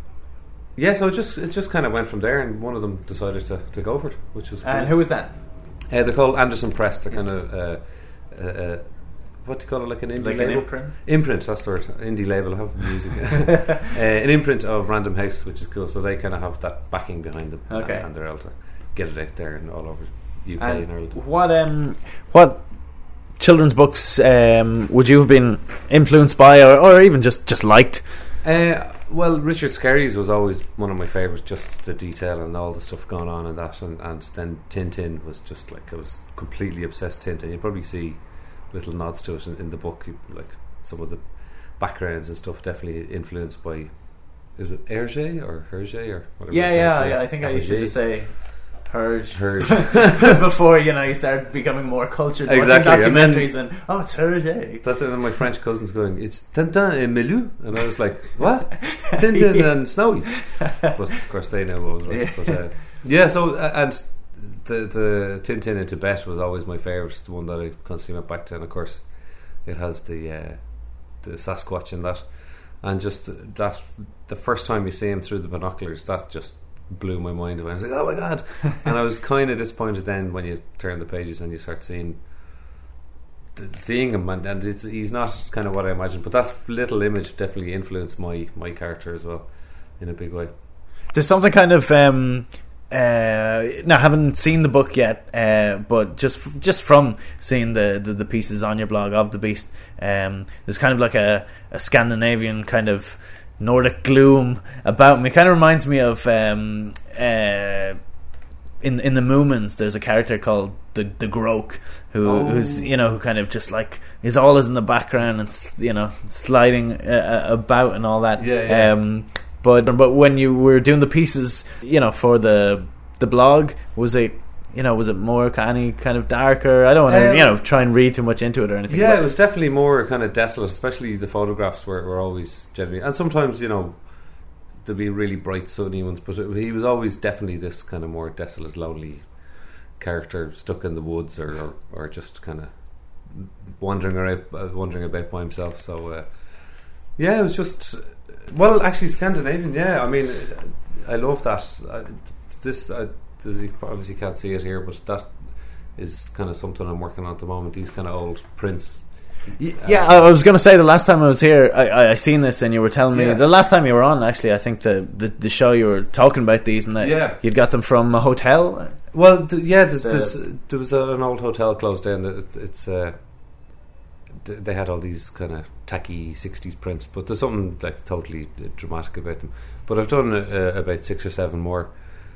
[SPEAKER 3] yeah, so it just it just kind of went from there, and one of them decided to, to go for it, which was
[SPEAKER 1] And
[SPEAKER 3] cool.
[SPEAKER 1] who was that?
[SPEAKER 3] Uh, they're called Anderson Press. They're kind of uh, uh, uh, what do you call it? Like an indie
[SPEAKER 1] like
[SPEAKER 3] label?
[SPEAKER 1] an imprint.
[SPEAKER 3] Imprint. That's the word. Indie label. I have music. uh, an imprint of Random House, which is cool. So they kind of have that backing behind them,
[SPEAKER 1] Okay.
[SPEAKER 3] and, and they're able to get it out there and all over U K
[SPEAKER 1] And
[SPEAKER 3] and Ireland.
[SPEAKER 1] what um what children's books um would you have been influenced by, or, or even just just liked?
[SPEAKER 3] Uh, well, Richard Skerries was always one of my favourites, just the detail and all the stuff going on in that, and, and then Tintin was just like, I was completely obsessed with Tintin. You probably see little nods to it in, in the book, you, like some of the backgrounds and stuff definitely influenced by, is it Hergé or Hergé or whatever?
[SPEAKER 1] Yeah,
[SPEAKER 3] it's
[SPEAKER 1] yeah,
[SPEAKER 3] say.
[SPEAKER 1] yeah. I think I used to
[SPEAKER 3] Hergé.
[SPEAKER 1] just say Herge
[SPEAKER 3] Hergé.
[SPEAKER 1] before, you know, you start becoming more cultured,
[SPEAKER 3] Exactly,
[SPEAKER 1] watching
[SPEAKER 3] and then-
[SPEAKER 1] documentaries, and, oh, it's Hergé.
[SPEAKER 3] That's it. And my French cousin's going, it's Tintin et Milou, and I was like, what? Tintin and Snowy. But of course they know what was right.
[SPEAKER 1] Yeah.
[SPEAKER 3] But, uh, yeah, so uh, and the the Tintin in Tibet was always my favourite, the one that I constantly went back to, and of course it has the uh, the Sasquatch in that, and just that the first time you see him through the binoculars, that just blew my mind away. I was like, oh my god. And I was kind of disappointed then when you turn the pages and you start seeing seeing him, and, and it's he's not kind of what I imagined, but that little image definitely influenced my my character as well in a big way.
[SPEAKER 1] There's something kind of um uh now I haven't seen the book yet, uh but just just from seeing the, the the pieces on your blog of the Beast, um there's kind of like a, a Scandinavian kind of Nordic gloom about me. It kind of reminds me of um uh in in the Moomins there's a character called the the Groke who
[SPEAKER 3] Oh.
[SPEAKER 1] who's you know who kind of just like is always in the background and s- you know sliding uh, about and all that.
[SPEAKER 3] Yeah, yeah.
[SPEAKER 1] Um, but but when you were doing the pieces, you know, for the the blog, was it you know was it more any kind of darker? I don't want to
[SPEAKER 3] Um,
[SPEAKER 1] you know try and read too much into it or anything.
[SPEAKER 3] Yeah,
[SPEAKER 1] but
[SPEAKER 3] it was definitely more kind of desolate, especially the photographs were, were always generally, and sometimes, you know, there'd be really bright sunny ones, but it, he was always definitely this kind of more desolate, lonely character stuck in the woods, or, or, or just kind of wandering around, uh, wandering about by himself. So uh, yeah, it was just, well, actually Scandinavian. Yeah, I mean, I love that. I, this, I, this you obviously can't see it here, but that is kind of something I'm working on at the moment. These kind of old prints.
[SPEAKER 1] Y- yeah, I I was going to say the last time I was here, I, I, I seen this, and you were telling me
[SPEAKER 3] Yeah.
[SPEAKER 1] the last time you were on. Actually, I think the, the, the show you were talking about these, and that
[SPEAKER 3] Yeah.
[SPEAKER 1] you'd got them from a hotel.
[SPEAKER 3] Well, th- yeah, there's,
[SPEAKER 1] The-
[SPEAKER 3] there's, there was a, an old hotel closed down. That it, it's uh, th- they had all these kind of tacky sixties prints, but there's something like totally uh, dramatic about them. But I've done uh, about six or seven more,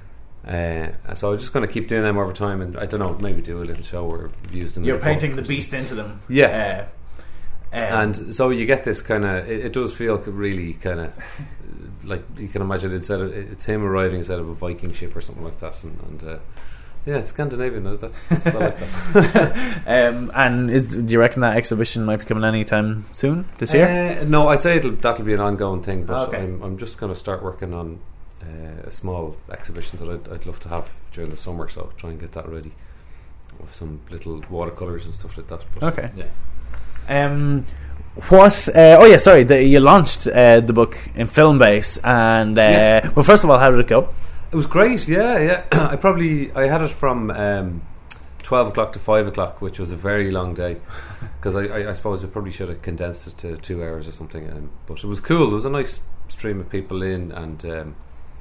[SPEAKER 3] uh, so I'm just going to keep doing them over time, and I don't know, maybe do a little show or use them. in
[SPEAKER 1] You're
[SPEAKER 3] a
[SPEAKER 1] painting
[SPEAKER 3] book
[SPEAKER 1] the
[SPEAKER 3] or something.
[SPEAKER 1] Beast into them.
[SPEAKER 3] Yeah.
[SPEAKER 1] Uh, um,
[SPEAKER 3] And so you get this kind of, it, it does feel really kind of like you can imagine instead of it's him arriving instead of a Viking ship or something like that, and, and uh, yeah, Scandinavian. uh, That's, that's I like that.
[SPEAKER 1] um, and is do you reckon that exhibition might be coming anytime soon this year?
[SPEAKER 3] Uh, no, I'd say it'll, that'll be an ongoing thing, but
[SPEAKER 1] Okay.
[SPEAKER 3] I'm, I'm just going to start working on uh, a small exhibition that I'd, I'd love to have during the summer. So try and get that ready with some little watercolors and stuff like that. But,
[SPEAKER 1] Okay.
[SPEAKER 3] yeah.
[SPEAKER 1] Um, what? Uh, oh yeah, sorry. The, you launched uh, the book in Filmbase, and uh,
[SPEAKER 3] Yeah.
[SPEAKER 1] well, first of all, how did it go?
[SPEAKER 3] It was great, yeah, yeah. I probably I had it from um, twelve o'clock to five o'clock, which was a very long day, because I, I, I suppose I probably should have condensed it to two hours or something. Um, but it was cool. There was a nice stream of people in, and um,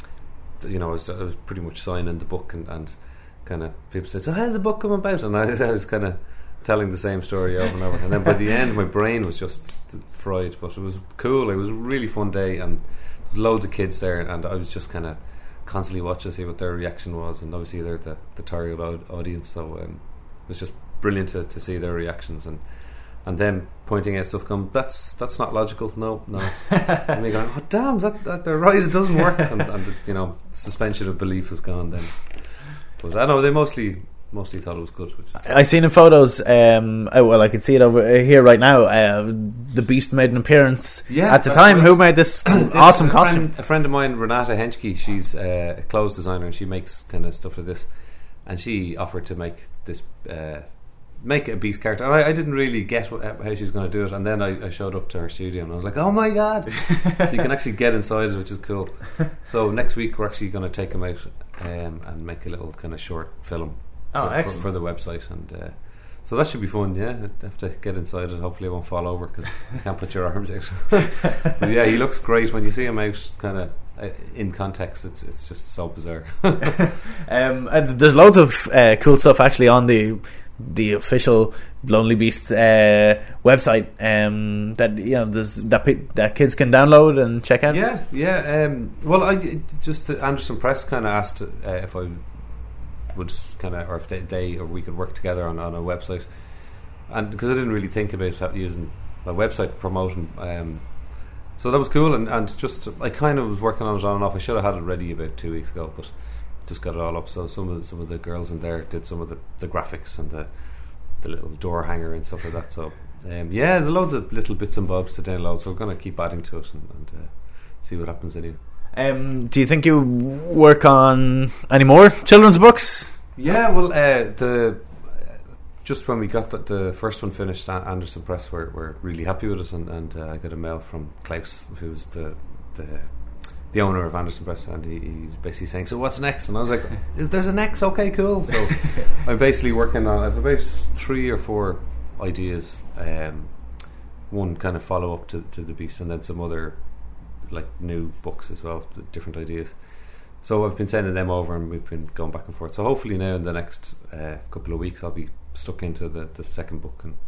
[SPEAKER 3] you know, I was, I was pretty much signing the book, and, and kind of people said, "So how's the book come about?" And I, I was kind of telling the same story over and over. And then by the end, my brain was just fried. But it was cool. It was a really fun day, and there was loads of kids there, and I was just kind of constantly watching to see what their reaction was, and obviously they're the, the target au- audience, so um, it was just brilliant to, to see their reactions, and and them pointing out stuff going, that's that's not logical, no, no. And me going, oh damn, that, that they're right, it doesn't work, and, and the, you know, suspension of belief is gone then. But I know they mostly mostly thought it was good. Which
[SPEAKER 1] I seen in photos. Um, oh, well, I can see it over here right now. Uh, the Beast made an appearance
[SPEAKER 3] Yeah,
[SPEAKER 1] at the
[SPEAKER 3] that's
[SPEAKER 1] time.
[SPEAKER 3] right.
[SPEAKER 1] Who made this awesome
[SPEAKER 3] a
[SPEAKER 1] costume?
[SPEAKER 3] Friend, a friend of mine, Renata Henschke, she's uh, a clothes designer, and she makes kind of stuff like this. And she offered to make this, uh, make a Beast character. And I, I didn't really get what, how she was going to do it. And then I, I showed up to her studio, and I was like, "Oh my god!" So you can actually get inside it, which is cool. So next week we're actually going to take him out um, and make a little kind of short film
[SPEAKER 1] Oh,
[SPEAKER 3] for,
[SPEAKER 1] excellent.
[SPEAKER 3] for, for the website, and uh, so that should be fun. Yeah, I have to get inside it. Hopefully, I won't fall over because you can't put your arms out. But yeah, he looks great when you see him out, kind of uh, in context. It's it's just so bizarre.
[SPEAKER 1] um, and there's loads of uh, cool stuff actually on the the official Lonely Beast uh, website um, that you know there's that pe- that kids can download and check out.
[SPEAKER 3] Yeah, yeah. Um, well, I just uh, Anderson Press kind of asked uh, if I would kind of, or if they, they or we could work together on, on a website, and because I didn't really think about how- using my website to promote them. Um, so that was cool, and, and just I kind of was working on it on and off. I should have had it ready about two weeks ago, but just got it all up. So some of the, some of the girls in there did some of the, the graphics and the the little door hanger and stuff like that. So um, yeah, there's loads of little bits and bobs to download. So we're going to keep adding to it and, and uh, see what happens anyway.
[SPEAKER 1] Um, do you think you work on any more children's books?
[SPEAKER 3] Yeah, well, uh, the just when we got the, the first one finished, An- Anderson Press were, were really happy with it, and, and uh, I got a mail from Klaus, who's the the the owner of Anderson Press, and he, he's basically saying, "So what's next?" And I was like, "Is there's a next? Okay, cool." So I'm basically working on. I've about three or four ideas. Um, one kind of follow up to to the Beast, and then some other like new books as well, different ideas. So I've been sending them over, and we've been going back and forth. So hopefully now in the next uh, couple of weeks, I'll be stuck into the, the second book, and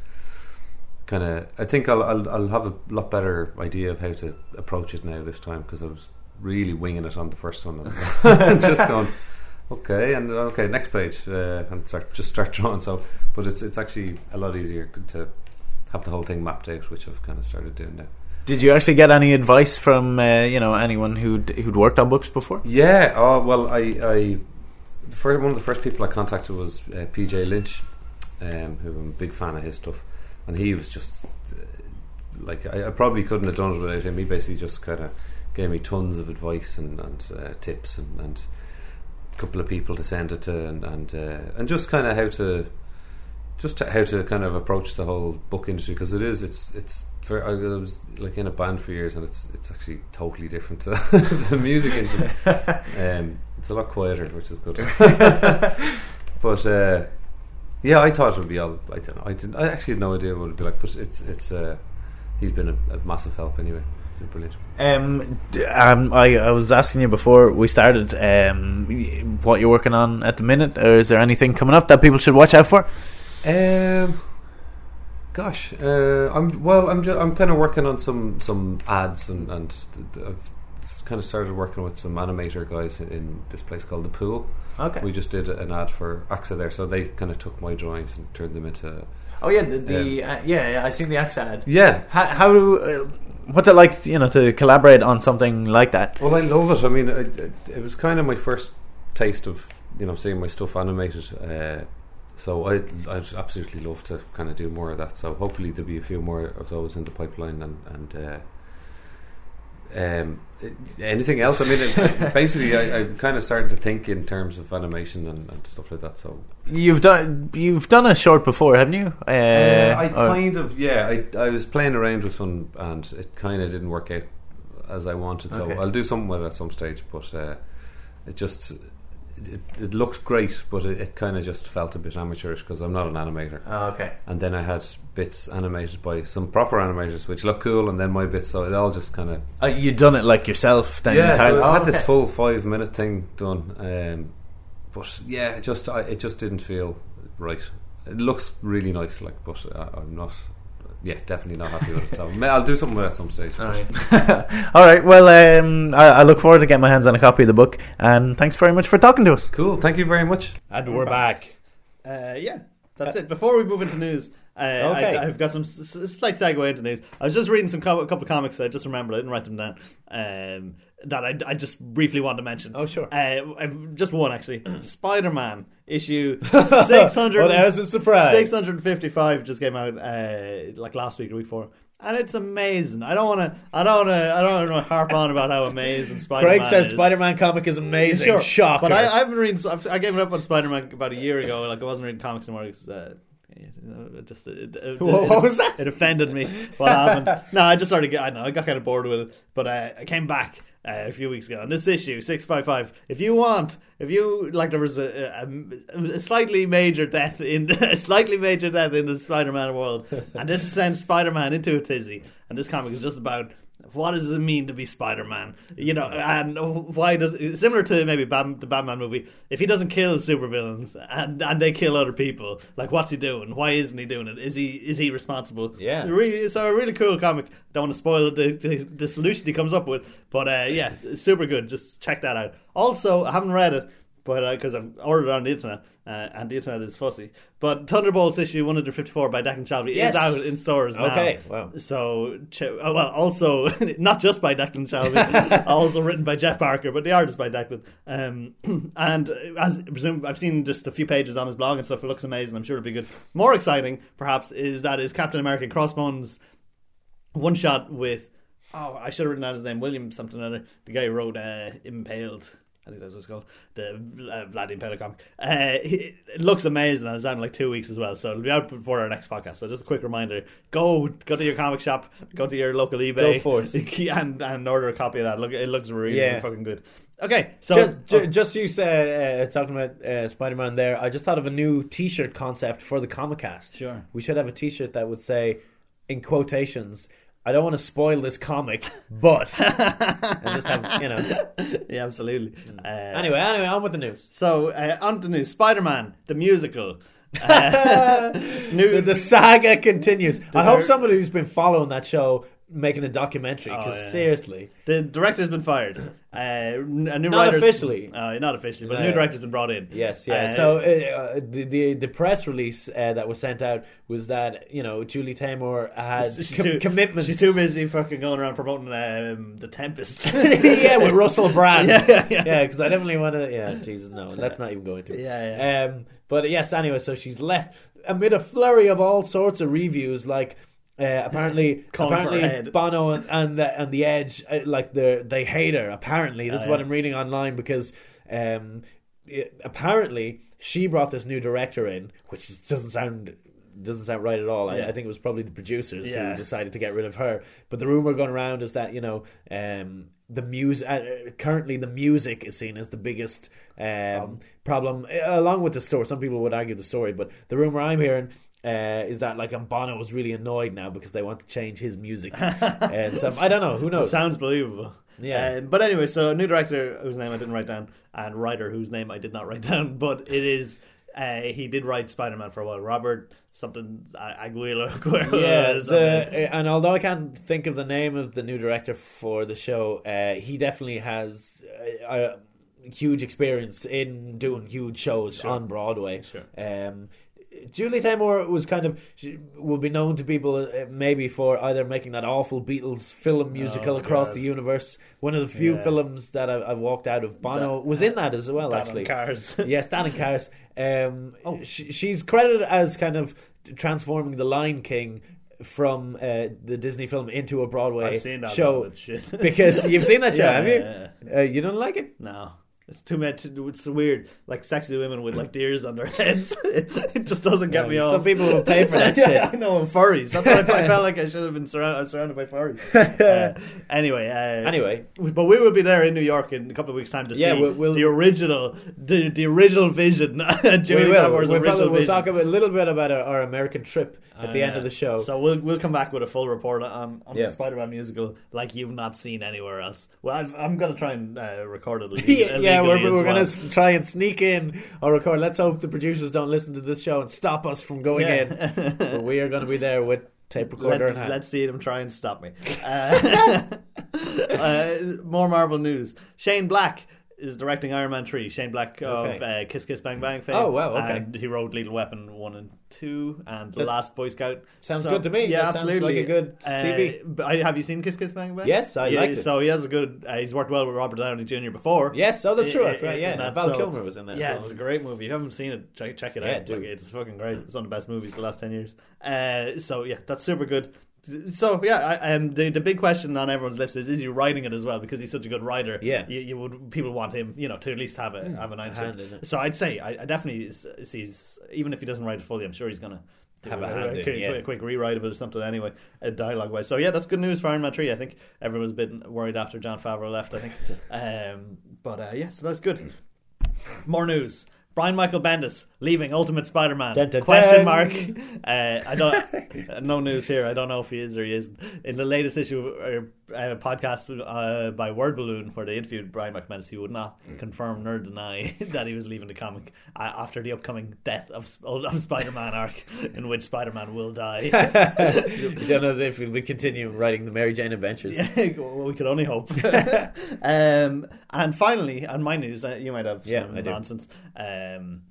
[SPEAKER 3] kind of I think I'll, I'll I'll have a lot better idea of how to approach it now this time, because I was really winging it on the first one, and just going okay and okay next page uh, and start just start drawing. So, but it's it's actually a lot easier to have the whole thing mapped out, which I've kind of started doing now.
[SPEAKER 1] Did you actually get any advice from uh, you know anyone who'd who'd worked on books before?
[SPEAKER 3] Yeah. Oh well, I, I the first, one of the first people I contacted was uh, P J Lynch, um, who I'm a big fan of his stuff, and he was just uh, like I, I probably couldn't have done it without him. He basically just kind of gave me tons of advice and, and uh, tips and, and a couple of people to send it to, and and, uh, and just kind of how to. Just to, how to kind of approach the whole book industry, because it is it's it's for, I was like in a band for years, and it's it's actually totally different to the music industry. Um, it's a lot quieter, which is good. But uh, yeah, I thought it would be all. I don't know. I didn't. I actually had no idea what it would be like. But it's it's uh, he's been a, a massive help anyway. It's been brilliant.
[SPEAKER 1] Um, d- um, I I was asking you before we started um, what you're working on at the minute, or is there anything coming up that people should watch out for?
[SPEAKER 3] Um, gosh, uh, I'm well. I'm just, I'm kind of working on some, some ads, and, and I've kind of started working with some animator guys in, in this place called The Pool.
[SPEAKER 1] Okay.
[SPEAKER 3] We just did an ad for A X A there, so they kind of took my drawings and turned them into.
[SPEAKER 1] Oh yeah, the, the uh, yeah, yeah, I seen the A X A ad.
[SPEAKER 3] Yeah.
[SPEAKER 1] How, how do uh, what's it like, you know, to collaborate on something like that?
[SPEAKER 3] Well, I love it. I mean, it, it, it was kind of my first taste of you know seeing my stuff animated. Uh, So I'd, I'd absolutely love to kind of do more of that. So hopefully there'll be a few more of those in the pipeline, and, and uh, um, anything else. I mean, it, basically, I, I'm kind of starting to think in terms of animation and, and stuff like that. So
[SPEAKER 1] You've done you've done a short before, haven't you? Uh,
[SPEAKER 3] uh, I
[SPEAKER 1] or-
[SPEAKER 3] kind of yeah. I I was playing around with one, and it kind of didn't work out as I wanted. So
[SPEAKER 1] Okay.
[SPEAKER 3] I'll do something with it at some stage. But uh, it just. It, it looked great, but it, it kind of just felt a bit amateurish because I'm not an animator.
[SPEAKER 1] Oh, okay.
[SPEAKER 3] And then I had bits animated by some proper animators, which look cool, and then my bits, so it all just kind of
[SPEAKER 1] Uh, you done it like yourself then?
[SPEAKER 3] yeah.
[SPEAKER 1] entirely?
[SPEAKER 3] So I
[SPEAKER 1] Oh,
[SPEAKER 3] had this
[SPEAKER 1] okay.
[SPEAKER 3] full five minute thing done, um, but yeah, it just I, it just didn't feel right. It looks really nice, like, but I, I'm not. Yeah, definitely not happy with it. So may- I'll do something with it at some stage.
[SPEAKER 1] All right. All right. Well, um, I, I look forward to getting my hands on a copy of the book, and thanks very much for talking to us.
[SPEAKER 3] Cool. Thank you very much.
[SPEAKER 2] And we're back. Uh, yeah, that's it. Before we move into news, uh,
[SPEAKER 1] Okay.
[SPEAKER 2] I, I've got some s- s- slight segue into news. I was just reading some co- a couple of comics. I just remembered. I didn't write them down. Um, that I, I just briefly want to mention.
[SPEAKER 1] Oh, sure.
[SPEAKER 2] Uh, I've- just one actually. Spider-Man issue six hundred.
[SPEAKER 1] Well, there's a surprise.
[SPEAKER 2] Six hundred fifty-five just came out uh, like last week or week before. And it's amazing. I don't want to. I don't want to. I don't want to harp on about how amazing Spider-Man
[SPEAKER 1] Craig says
[SPEAKER 2] is.
[SPEAKER 1] Spider-Man comic is amazing.
[SPEAKER 2] Sure.
[SPEAKER 1] Shocker.
[SPEAKER 2] But I, I've been reading. I've, I gave it up on Spider-Man about a year ago. Like I wasn't reading comics anymore because uh, you know, it just it, it,
[SPEAKER 1] What-
[SPEAKER 2] it,
[SPEAKER 1] what was that?
[SPEAKER 2] It offended me. What happened? No, I just started. Get, I don't know. I got kind of bored with it. But uh, I came back uh, a few weeks ago. And this issue, six five five, if you want, if you, like there was a, a, a slightly major death in, a slightly major death in the Spider-Man world, and this sends Spider-Man into a tizzy, and this comic is just about what does it mean to be Spider-Man? You know, and why does similar to maybe Bat, the Batman movie? If he doesn't kill supervillains and and they kill other people, like what's he doing? Why isn't he doing it? Is he is he responsible?
[SPEAKER 1] Yeah,
[SPEAKER 2] really. So a really cool comic. Don't want to spoil the the, the solution he comes up with, but uh, yeah, super good. Just check that out. Also, I haven't read it, but because uh, I've ordered it on the internet, uh, and the internet is fussy. But Thunderbolts issue one fifty-four by Declan Shalvey
[SPEAKER 1] yes.
[SPEAKER 2] is out in stores now.
[SPEAKER 1] Okay, wow.
[SPEAKER 2] So, well, also not just by Declan Shalvey, also written by Jeff Parker, but the art is by Declan. Um, and as I presume, I've seen just a few pages on his blog and stuff. It looks amazing. I'm sure it'll be good. More exciting, perhaps, is that his Captain America Crossbones one shot with. Oh, I should have written down his name, William something or other. The guy who wrote uh, Impaled. I think that's what it's called. The uh, Vlad the Impaler comic. Uh, it looks amazing, and it's out in like two weeks as well. So it'll be out before our next podcast. So just a quick reminder: go go to your comic shop, go to your local eBay,
[SPEAKER 1] go for it.
[SPEAKER 2] and and order a copy of that. Look, it looks really,
[SPEAKER 1] yeah.
[SPEAKER 2] really fucking good. Okay, so
[SPEAKER 1] just,
[SPEAKER 2] oh.
[SPEAKER 1] just you said uh, talking about uh, Spider-Man there. I just thought of a new T-shirt concept for the Comicast.
[SPEAKER 2] Sure,
[SPEAKER 1] we should have a T-shirt that would say, in quotations, I don't want to spoil this comic, but and just have, you know.
[SPEAKER 2] Yeah, absolutely.
[SPEAKER 1] Uh, anyway, anyway, on with the news.
[SPEAKER 2] So, uh, on to the news. Spider-Man, the musical. Uh, new,
[SPEAKER 1] the, the saga continues. I hope somebody who's been following that show making a documentary, because
[SPEAKER 2] oh, yeah.
[SPEAKER 1] seriously.
[SPEAKER 2] The director's been fired. Uh, a new
[SPEAKER 1] not
[SPEAKER 2] writer's,
[SPEAKER 1] officially.
[SPEAKER 2] Uh, not officially, but
[SPEAKER 1] no.
[SPEAKER 2] a new director's been brought in.
[SPEAKER 1] Yes, yeah.
[SPEAKER 2] Uh,
[SPEAKER 1] so uh, the, the the press release uh, that was sent out was that, you know, Julie Taymor had
[SPEAKER 2] she's
[SPEAKER 1] com-
[SPEAKER 2] too,
[SPEAKER 1] commitments.
[SPEAKER 2] She's too busy fucking going around promoting um, The Tempest.
[SPEAKER 1] Yeah, with Russell Brand.
[SPEAKER 2] Yeah, yeah, yeah.
[SPEAKER 1] Yeah, because I definitely want to. Yeah, Jesus, no, let's not even go into it.
[SPEAKER 2] Yeah, yeah.
[SPEAKER 1] Um, but yes, anyway, so she's left amid a flurry of all sorts of reviews, like. Uh, apparently, apparently, Bono and, and the and the Edge, uh, like they they hate her. Apparently, this oh, is what yeah. I'm reading online, because um, it, apparently she brought this new director in, which is, doesn't sound doesn't sound right at all. Yeah. I, I think it was probably the producers yeah. who decided to get rid of her. But the rumor going around is that, you know, um, the music uh, currently the music is seen as the biggest um, um, problem, along with the story. Some people would argue the story, but the rumor I'm hearing. Uh, is that like Bono was really annoyed now because they want to change his music and stuff. I don't know. Who knows?
[SPEAKER 2] It sounds believable.
[SPEAKER 1] Yeah.
[SPEAKER 2] Uh, but anyway, so new director whose name I didn't write down, and writer whose name I did not write down, but it is uh, he did write Spider-Man for a while. Robert something Aguilera.
[SPEAKER 1] Yeah. The, and although I can't think of the name of the new director for the show, uh, he definitely has a, a huge experience in doing huge shows sure. on Broadway.
[SPEAKER 2] Sure.
[SPEAKER 1] Um, Julie Taymor was kind of she will be known to people uh, maybe for either making that awful Beatles film musical oh, Across God. the Universe, one of the few yeah. films that I've, I've walked out of. Bono that, was in that as well,
[SPEAKER 2] Dan
[SPEAKER 1] actually.
[SPEAKER 2] Cars.
[SPEAKER 1] Yes, Dan and Cars. Um, oh. she, she's credited as kind of transforming the Lion King from uh, the Disney film into a Broadway
[SPEAKER 2] I've seen that
[SPEAKER 1] show. Because you've seen that show,
[SPEAKER 2] yeah,
[SPEAKER 1] have you?
[SPEAKER 2] Yeah, yeah.
[SPEAKER 1] Uh, you don't like it?
[SPEAKER 2] No. It's too much. It's weird, like sexy women with like deers on their heads. It just doesn't get yeah, me off.
[SPEAKER 1] Some people will pay for that shit.
[SPEAKER 2] Yeah, I know, and furries. That's what I, I felt like I should have been surrounded. I was surrounded by furries. Uh, anyway, uh,
[SPEAKER 1] anyway,
[SPEAKER 2] but we will be there in New York in a couple of weeks' time to
[SPEAKER 1] yeah,
[SPEAKER 2] see
[SPEAKER 1] we'll, we'll,
[SPEAKER 2] the original, the, the original vision.
[SPEAKER 1] we will. We'll,
[SPEAKER 2] original
[SPEAKER 1] probably, we'll
[SPEAKER 2] vision.
[SPEAKER 1] talk about, a little bit about our, our American trip at uh, the end
[SPEAKER 2] yeah.
[SPEAKER 1] of the show.
[SPEAKER 2] So we'll we'll come back with a full report on, on
[SPEAKER 1] yeah.
[SPEAKER 2] the Spider-Man musical, like you've not seen anywhere else. Well, I've, I'm going to try and uh, record it. Illegally,
[SPEAKER 1] yeah, yeah, we're, we're
[SPEAKER 2] well.
[SPEAKER 1] going to try and sneak in or record. Let's hope the producers don't listen to this show and stop us from going
[SPEAKER 2] yeah.
[SPEAKER 1] in. But we are going to be there with tape recorder
[SPEAKER 2] Let,
[SPEAKER 1] in hand.
[SPEAKER 2] Let's see them try and stop me. Uh, uh, more Marvel news. Shane Black is directing Iron Man three. Shane Black of
[SPEAKER 1] okay.
[SPEAKER 2] uh, Kiss Kiss Bang Bang fame.
[SPEAKER 1] Oh, wow, okay.
[SPEAKER 2] And he wrote Lethal Weapon one and two and The
[SPEAKER 1] That's,
[SPEAKER 2] Last Boy Scout.
[SPEAKER 1] Sounds
[SPEAKER 2] so,
[SPEAKER 1] good to me.
[SPEAKER 2] Yeah,
[SPEAKER 1] that
[SPEAKER 2] absolutely.
[SPEAKER 1] Sounds like a good C V.
[SPEAKER 2] Uh, but I, have you seen Kiss Kiss Bang Bang?
[SPEAKER 1] Yes, I
[SPEAKER 2] yeah,
[SPEAKER 1] liked it.
[SPEAKER 2] So he has a good... Uh, he's worked well with Robert Downey Junior before.
[SPEAKER 1] Yes, oh, that's true.
[SPEAKER 2] Uh,
[SPEAKER 1] right, yeah,
[SPEAKER 2] that,
[SPEAKER 1] Val
[SPEAKER 2] so,
[SPEAKER 1] Kilmer was in that.
[SPEAKER 2] Yeah,
[SPEAKER 1] film.
[SPEAKER 2] it's a great movie. If you haven't seen it, check, check it
[SPEAKER 1] yeah,
[SPEAKER 2] out.
[SPEAKER 1] Dude.
[SPEAKER 2] Like, it's fucking great. It's one of the best movies of the last ten years. Uh, so, yeah, that's super good. So yeah, I, um, the the big question on everyone's lips is: is he writing it as well? Because he's such a good writer.
[SPEAKER 1] Yeah,
[SPEAKER 2] you, you would people want him, you know, to at least have a mm, have an answer. So I'd say I, I definitely sees, even if he doesn't write it fully, I'm sure he's gonna
[SPEAKER 1] have a
[SPEAKER 2] a,
[SPEAKER 1] hand
[SPEAKER 2] a,
[SPEAKER 1] in,
[SPEAKER 2] quick,
[SPEAKER 1] yeah.
[SPEAKER 2] a quick rewrite of it or something anyway, uh, dialogue wise. So yeah, that's good news for Iron Man three. I think everyone's been worried after Jon Favreau left, I think. um, but uh, yeah, so that's good. More news. Brian Michael Bendis leaving Ultimate Spider-Man.
[SPEAKER 1] Dun, dun,
[SPEAKER 2] Question
[SPEAKER 1] dun.
[SPEAKER 2] mark. Uh, I don't. No news here. I don't know if he is or he isn't. In the latest issue of a podcast uh, by Word Balloon, where they interviewed Brian Michael Bendis, he would not confirm nor deny that he was leaving the comic uh, after the upcoming death of, of Spider-Man arc, in which Spider-Man will die.
[SPEAKER 1] You don't know if we'll continue writing the Mary Jane Adventures.
[SPEAKER 2] Yeah, well, we could only hope. um, and finally, and my news, uh, you might have
[SPEAKER 1] Yeah,
[SPEAKER 2] some
[SPEAKER 1] I do.
[SPEAKER 2] nonsense. Um,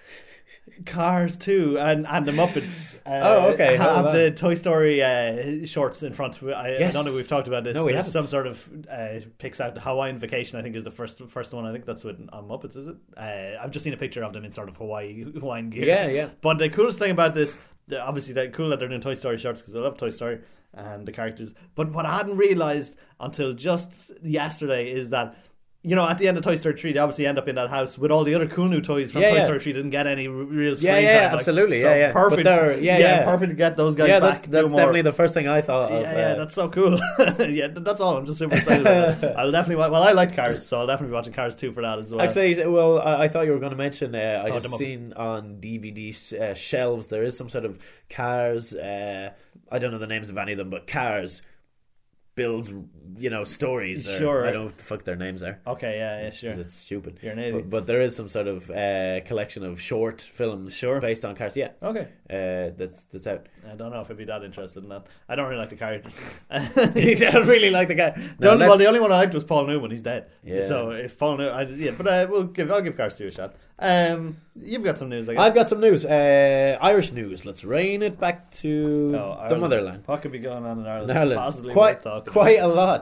[SPEAKER 2] Cars two and, and the Muppets uh,
[SPEAKER 1] Oh, okay. How
[SPEAKER 2] have
[SPEAKER 1] about
[SPEAKER 2] the Toy Story uh, shorts in front. I, I
[SPEAKER 1] Yes.
[SPEAKER 2] don't know if we've talked about this.
[SPEAKER 1] No, we
[SPEAKER 2] There's
[SPEAKER 1] haven't.
[SPEAKER 2] some sort of uh, picks out Hawaiian Vacation, I think, is the first first one. I think that's with, on Muppets, is it? Uh, I've just seen a picture of them in sort of Hawaii Hawaiian gear.
[SPEAKER 1] Yeah, yeah.
[SPEAKER 2] But the coolest thing about this, the- obviously, they're cool that they're doing Toy Story shorts because I love Toy Story and the characters. But what I hadn't realised until just yesterday is that, you know, at the end of Toy Story three, they obviously end up in that house with all the other cool new toys from
[SPEAKER 1] Yeah,
[SPEAKER 2] Toy
[SPEAKER 1] yeah.
[SPEAKER 2] Story three. Didn't get any r- real screen
[SPEAKER 1] Yeah, yeah,
[SPEAKER 2] time. Like,
[SPEAKER 1] absolutely,
[SPEAKER 2] so
[SPEAKER 1] yeah, yeah.
[SPEAKER 2] Perfect.
[SPEAKER 1] But they're- yeah, yeah.
[SPEAKER 2] perfect to get those guys
[SPEAKER 1] Yeah,
[SPEAKER 2] back.
[SPEAKER 1] that's,
[SPEAKER 2] do
[SPEAKER 1] that's
[SPEAKER 2] more.
[SPEAKER 1] definitely the first thing I thought of.
[SPEAKER 2] Yeah, yeah,
[SPEAKER 1] uh,
[SPEAKER 2] that's so cool. Yeah, th- that's all. I'm just super excited about it. I'll definitely, wa- well, I like Cars, so I'll definitely be watching Cars two for that as well.
[SPEAKER 1] Actually, well, I, I thought you were going to mention. Uh, I
[SPEAKER 2] Oh,
[SPEAKER 1] just
[SPEAKER 2] them up.
[SPEAKER 1] seen on D V D uh, shelves there is some sort of Cars. Uh, I don't know the names of any of them, but Cars builds, you know, stories. Or,
[SPEAKER 2] Sure.
[SPEAKER 1] I don't know what the fuck their names are.
[SPEAKER 2] Okay, yeah, yeah, sure.
[SPEAKER 1] Because it's stupid.
[SPEAKER 2] You're an idiot.
[SPEAKER 1] But, but there is some sort of uh, collection of short films
[SPEAKER 2] Sure.
[SPEAKER 1] based on Cars. Yeah,
[SPEAKER 2] Okay.
[SPEAKER 1] uh, that's that's out.
[SPEAKER 2] I don't know if I'd be that interested in that. I don't really like the characters.
[SPEAKER 1] You don't really like the guy.
[SPEAKER 2] The
[SPEAKER 1] No,
[SPEAKER 2] only, well,
[SPEAKER 1] let's-
[SPEAKER 2] the only one I liked was Paul Newman. He's dead.
[SPEAKER 1] Yeah.
[SPEAKER 2] So if Paul Newman, I, yeah, but uh, we'll give. I'll give Cars two a shot. Um, you've got some news, I guess.
[SPEAKER 1] I've got some news. Uh, Irish news. Let's rein it back to
[SPEAKER 2] Oh,
[SPEAKER 1] the
[SPEAKER 2] Ireland.
[SPEAKER 1] motherland.
[SPEAKER 2] What could be going on in Ireland?
[SPEAKER 1] In
[SPEAKER 2] That's
[SPEAKER 1] Ireland.
[SPEAKER 2] possibly
[SPEAKER 1] Quite,
[SPEAKER 2] worth talking
[SPEAKER 1] quite
[SPEAKER 2] about.
[SPEAKER 1] a lot.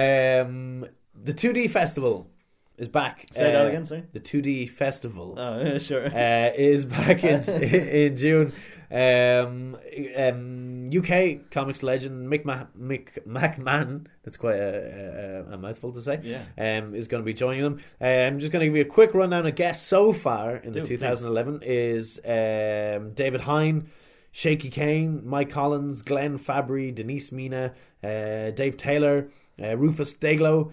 [SPEAKER 1] Um, the two D Festival is back.
[SPEAKER 2] Say that
[SPEAKER 1] Uh,
[SPEAKER 2] again, sorry.
[SPEAKER 1] The two D Festival
[SPEAKER 2] Oh, yeah, sure.
[SPEAKER 1] uh, is back in in June. Um, um, U K comics legend Mick, Ma- Mick McMahon, that's quite a, a, a mouthful to say,
[SPEAKER 2] Yeah.
[SPEAKER 1] um, is going to be joining them. Uh, I'm just going to give you a quick rundown of guests so far in the
[SPEAKER 2] Do,
[SPEAKER 1] twenty eleven is um, David Hine, Shaky Kane, Mike Collins, Glenn Fabry, Denise Mina, uh, Dave Taylor, uh, Rufus Daglow,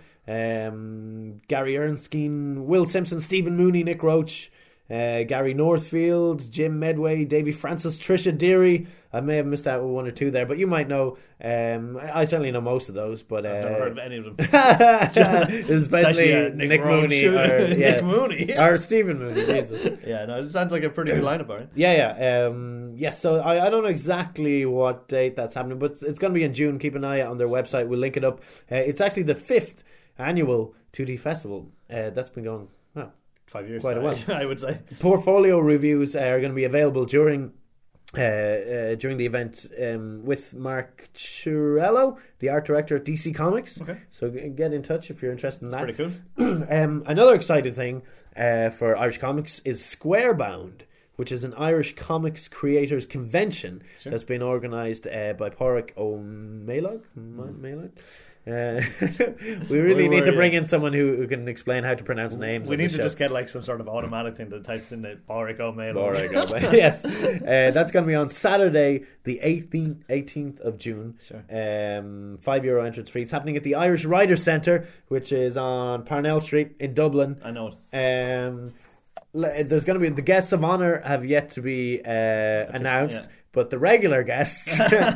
[SPEAKER 1] um, Gary Ernskine, Will Simpson, Stephen Mooney, Nick Roach, uh, Gary Northfield, Jim Medway, Davy Francis, Trisha Deary. I may have missed out one or two there, but you might know. Um, I I certainly know most of those, but uh,
[SPEAKER 2] I've never heard of any of them.
[SPEAKER 1] especially,
[SPEAKER 2] Especially, uh,
[SPEAKER 1] Nick,
[SPEAKER 2] Nick Roach.
[SPEAKER 1] Mooney or,
[SPEAKER 2] Nick
[SPEAKER 1] yeah,
[SPEAKER 2] Mooney.
[SPEAKER 1] or Stephen Mooney. Jesus.
[SPEAKER 2] Yeah, no, it sounds like a pretty good lineup, alright.
[SPEAKER 1] Yeah, yeah. Um, yes, so I, I don't know exactly what date that's happening, but it's, it's going to be in June. Keep an eye out on their website. We'll link it up. Uh, it's actually the fifth annual two D festival. Uh, that's been going, well,
[SPEAKER 2] Five years.
[SPEAKER 1] Quite a
[SPEAKER 2] I-
[SPEAKER 1] while.
[SPEAKER 2] I would say.
[SPEAKER 1] portfolio reviews are going to be available during uh, uh, during the event um, with Mark Chiarello, the art director at D C Comics.
[SPEAKER 2] Okay.
[SPEAKER 1] So g- get in touch if you're interested in that.
[SPEAKER 2] Pretty cool.
[SPEAKER 1] um, another exciting thing uh, for Irish Comics is Squarebound, which is an Irish comics creators convention
[SPEAKER 2] Sure.
[SPEAKER 1] that's been organised uh, by Pádraig O'Mailog. Mailog? Uh, we really
[SPEAKER 2] We
[SPEAKER 1] need
[SPEAKER 2] were,
[SPEAKER 1] to bring
[SPEAKER 2] yeah.
[SPEAKER 1] in someone who, who can explain how to pronounce names.
[SPEAKER 2] We
[SPEAKER 1] on
[SPEAKER 2] need
[SPEAKER 1] the
[SPEAKER 2] to
[SPEAKER 1] show.
[SPEAKER 2] just get like some sort of automatic thing that types in the Boric O'Mail.
[SPEAKER 1] Pádraig O'Mailog. Yes, uh, that's going to be on Saturday, the eighteenth, eighteenth of June.
[SPEAKER 2] Sure.
[SPEAKER 1] Um, five euro entrance fee. It's happening at the Irish Writers Centre, which is on Parnell Street in Dublin.
[SPEAKER 2] I know it.
[SPEAKER 1] Um, le- there's going to be the guests of honor have yet to be uh, announced,
[SPEAKER 2] yeah.
[SPEAKER 1] but the regular guests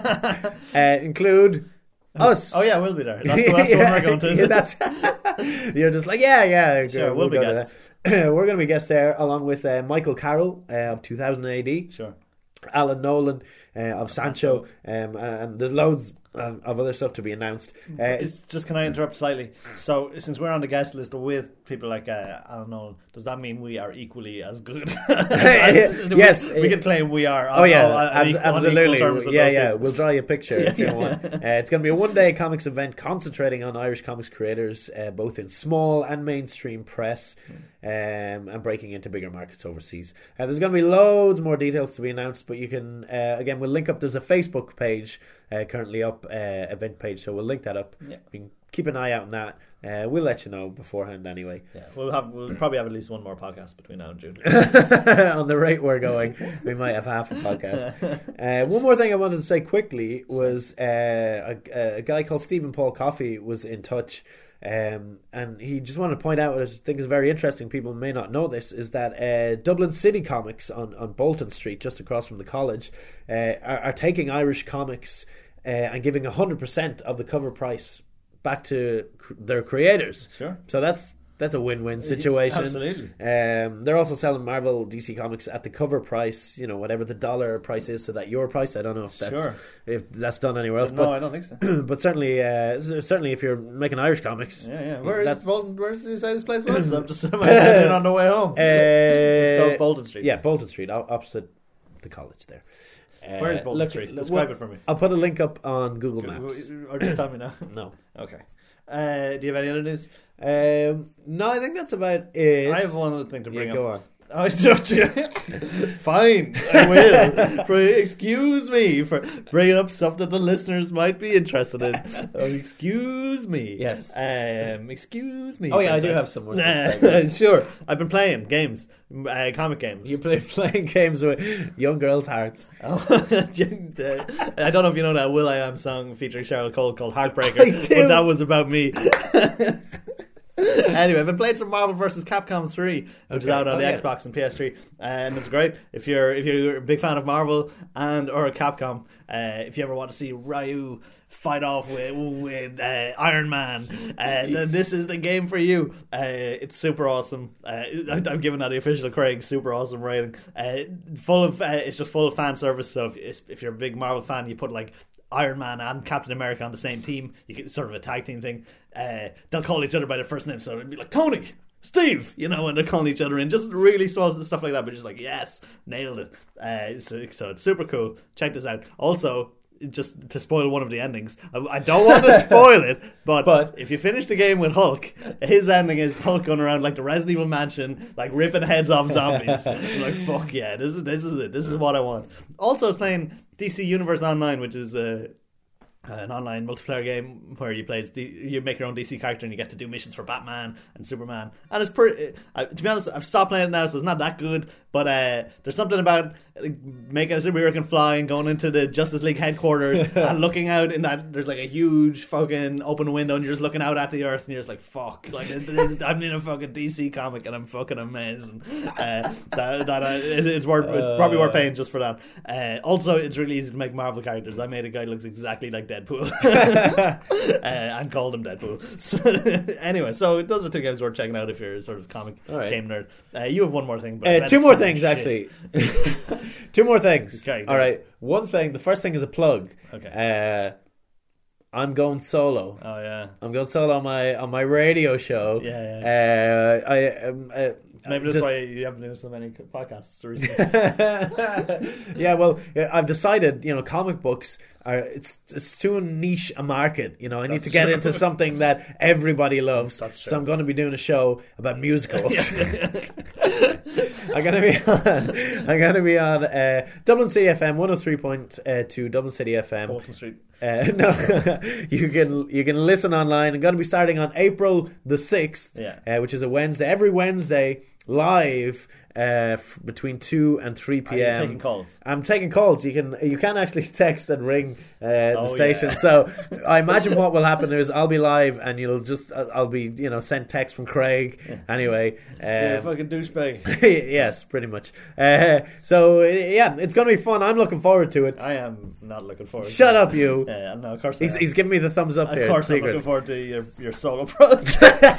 [SPEAKER 1] uh, include us.
[SPEAKER 2] Oh yeah, we'll be there. That's the last one we're going to.
[SPEAKER 1] Yeah, that's you're just like yeah, yeah.
[SPEAKER 2] Sure, we'll be
[SPEAKER 1] go to
[SPEAKER 2] guests.
[SPEAKER 1] that. We're going to be guests there, along with uh, Michael Carroll uh, of two thousand A D,
[SPEAKER 2] Sure.
[SPEAKER 1] Alan Nolan uh, of Sancho, um, and there's loads of, of other stuff to be announced. Uh,
[SPEAKER 2] It's just, can I interrupt slightly? So, since we're on the guest list with people like uh, Alan Nolan, does that mean we are equally as good? As- we-
[SPEAKER 1] Yes.
[SPEAKER 2] we, can claim we are.
[SPEAKER 1] Oh yeah,
[SPEAKER 2] on- on
[SPEAKER 1] abs-
[SPEAKER 2] equal- on equal
[SPEAKER 1] absolutely.
[SPEAKER 2] terms with
[SPEAKER 1] Yeah,
[SPEAKER 2] those
[SPEAKER 1] yeah.
[SPEAKER 2] people.
[SPEAKER 1] We'll draw you a picture if you want. Uh, it's going to be a one-day comics event concentrating on Irish comics creators, uh, both in small and mainstream press, um, and breaking into bigger markets overseas. Uh, there's going to be loads more details to be announced, but you can uh, again we'll link up. There's a Facebook page uh, currently up, uh, event page, so we'll link that up.
[SPEAKER 2] Yeah.
[SPEAKER 1] You can keep an eye out on that. Uh, we'll let you know beforehand anyway.
[SPEAKER 2] Yeah, we'll have we'll probably have at least one more podcast between now and June.
[SPEAKER 1] On the rate we're going, we might have half a podcast. Uh, one more thing I wanted to say quickly was uh, a, a guy called Stephen Paul Coffey was in touch, um, and he just wanted to point out what I think is very interesting. People may not know this, is that uh, Dublin City Comics on, on Bolton Street, just across from the college, uh, are, are taking Irish comics uh, and giving one hundred percent of the cover price back to cr- their creators.
[SPEAKER 2] Sure.
[SPEAKER 1] So that's that's a win-win situation.
[SPEAKER 2] Absolutely.
[SPEAKER 1] Um, they're also selling Marvel D C Comics at the cover price, you know, whatever the dollar price is to that euro price. I don't know if that's
[SPEAKER 2] Sure.
[SPEAKER 1] if that's done anywhere else.
[SPEAKER 2] No,
[SPEAKER 1] but,
[SPEAKER 2] I don't think so.
[SPEAKER 1] but certainly, uh, certainly, if you're making Irish comics,
[SPEAKER 2] Yeah, yeah. Where is
[SPEAKER 1] that's-
[SPEAKER 2] Bolton? Where did you say this place was? I'm just I'm heading on the way home.
[SPEAKER 1] Uh,
[SPEAKER 2] Bolton Street.
[SPEAKER 1] Yeah, Bolton Street, o- opposite the college there. Uh,
[SPEAKER 2] Where is Bolton
[SPEAKER 1] look-
[SPEAKER 2] Street?
[SPEAKER 1] look,
[SPEAKER 2] Describe
[SPEAKER 1] well,
[SPEAKER 2] it for me.
[SPEAKER 1] I'll put a link up on Google Maps.
[SPEAKER 2] Or just tell me now.
[SPEAKER 1] No.
[SPEAKER 2] Okay. Uh, do you have any other news?
[SPEAKER 1] Um, no, I think that's about it.
[SPEAKER 2] I have one other thing to bring
[SPEAKER 1] Yeah,
[SPEAKER 2] up.
[SPEAKER 1] go on.
[SPEAKER 2] I don't. Fine, I will. For, excuse me for bringing up stuff that the listeners might be interested in. Oh, excuse me.
[SPEAKER 1] Yes.
[SPEAKER 2] Um. Excuse me.
[SPEAKER 1] Oh yeah, I do
[SPEAKER 2] princess.
[SPEAKER 1] have some more stuff to say.
[SPEAKER 2] Sure. I've been playing games, uh, comic games.
[SPEAKER 1] You play playing games with young girls' hearts.
[SPEAKER 2] Oh, I don't know if you know that Will I Am song featuring Cheryl Cole called Heartbreaker,
[SPEAKER 1] I do.
[SPEAKER 2] but that was about me. Anyway, I've been playing some Marvel versus. Capcom three, which is
[SPEAKER 1] Okay.
[SPEAKER 2] out on
[SPEAKER 1] Oh,
[SPEAKER 2] the
[SPEAKER 1] yeah.
[SPEAKER 2] Xbox and P S three, and it's great if you're if you're a big fan of Marvel and or Capcom. Uh, if you ever want to see Ryu fight off with with uh, Iron Man, uh, then this is the game for you. Uh, it's super awesome. Uh, I've given that the official Craig super awesome rating. Uh, full of uh, it's just full of fan service. So if, if you're a big Marvel fan, you put like Iron Man and Captain America on the same team. You get sort of a tag team thing. Uh, they'll call each other by their first name, so it'd be like Tony, Steve, you know, and they're calling each other in. Just really small stuff like that, but just like, yes, nailed it. Uh, so, so it's super cool. Check this out. Also, just to spoil one of the endings, I, I don't want to spoil it, but,
[SPEAKER 1] But-
[SPEAKER 2] if you finish the game with Hulk, his ending is Hulk going around like the Resident Evil mansion, like ripping heads off zombies. I'm like, fuck yeah, this is this is it. This is what I want. Also, I was playing D C Universe Online, which is uh, an online multiplayer game where you play as D- you make your own D C character and you get to do missions for Batman and Superman. And it's pretty. Uh, to be honest, I've stopped playing it now, so it's not that good. But uh, there's something about like, making a superhero can fly and going into the Justice League headquarters and looking out in that there's like a huge fucking open window and you're just looking out at the earth and you're just like, fuck, like it- it- I'm in a fucking D C comic and I'm fucking amazing. Uh, that that uh, it- it's worth it's probably worth paying just for that. Uh, also, it's really easy to make Marvel characters. I made a guy who looks exactly like Deadpool uh, and called him Deadpool. So, anyway, so those are two games worth checking out if you're a sort of comic
[SPEAKER 1] All right.
[SPEAKER 2] game nerd. Uh, you have one more thing, but I
[SPEAKER 1] Uh,
[SPEAKER 2] read
[SPEAKER 1] two
[SPEAKER 2] so
[SPEAKER 1] more
[SPEAKER 2] much
[SPEAKER 1] things,
[SPEAKER 2] shit.
[SPEAKER 1] actually. Two more things.
[SPEAKER 2] Okay, go
[SPEAKER 1] All
[SPEAKER 2] on.
[SPEAKER 1] right. One thing. The first thing is a plug.
[SPEAKER 2] Okay.
[SPEAKER 1] Uh, I'm going solo.
[SPEAKER 2] Oh yeah.
[SPEAKER 1] I'm going solo on my on my radio show.
[SPEAKER 2] Yeah,
[SPEAKER 1] Uh, I um, uh,
[SPEAKER 2] Maybe that's
[SPEAKER 1] just-
[SPEAKER 2] why you haven't done so many podcasts recently.
[SPEAKER 1] yeah, well, yeah, I've decided, you know, comic books are it's it's too niche a market. You know, I need
[SPEAKER 2] That's
[SPEAKER 1] to get
[SPEAKER 2] true.
[SPEAKER 1] into something that everybody loves.
[SPEAKER 2] That's true.
[SPEAKER 1] So I'm going to be doing a show about musicals. I'm gonna be on. I'm gonna be on uh, Dublin City F M one hundred three point two Dublin City F M.
[SPEAKER 2] Bolton Street.
[SPEAKER 1] Uh, no, you can you can listen online. I'm going to be starting on April the sixth,
[SPEAKER 2] Yeah.
[SPEAKER 1] uh, which is a Wednesday. Every Wednesday, live uh, f- between two and three
[SPEAKER 2] Are
[SPEAKER 1] p
[SPEAKER 2] you
[SPEAKER 1] m.
[SPEAKER 2] taking calls?
[SPEAKER 1] I'm taking calls. You can you can actually text and ring uh, the
[SPEAKER 2] Oh,
[SPEAKER 1] station.
[SPEAKER 2] yeah.
[SPEAKER 1] So I imagine what will happen is I'll be live and you'll just I'll I'll be you know sent text from Craig. Anyway,
[SPEAKER 2] You're a
[SPEAKER 1] um,
[SPEAKER 2] fucking douchebag.
[SPEAKER 1] yes, pretty much. Uh, so yeah, it's going to be fun. I'm looking forward to it.
[SPEAKER 2] I am not looking forward.
[SPEAKER 1] Shut
[SPEAKER 2] to
[SPEAKER 1] up, you.
[SPEAKER 2] it. Yeah, no, of course. I
[SPEAKER 1] He's,
[SPEAKER 2] am.
[SPEAKER 1] he's giving me the thumbs up
[SPEAKER 2] Of
[SPEAKER 1] here.
[SPEAKER 2] course, I'm
[SPEAKER 1] secret.
[SPEAKER 2] looking forward to your your solo project.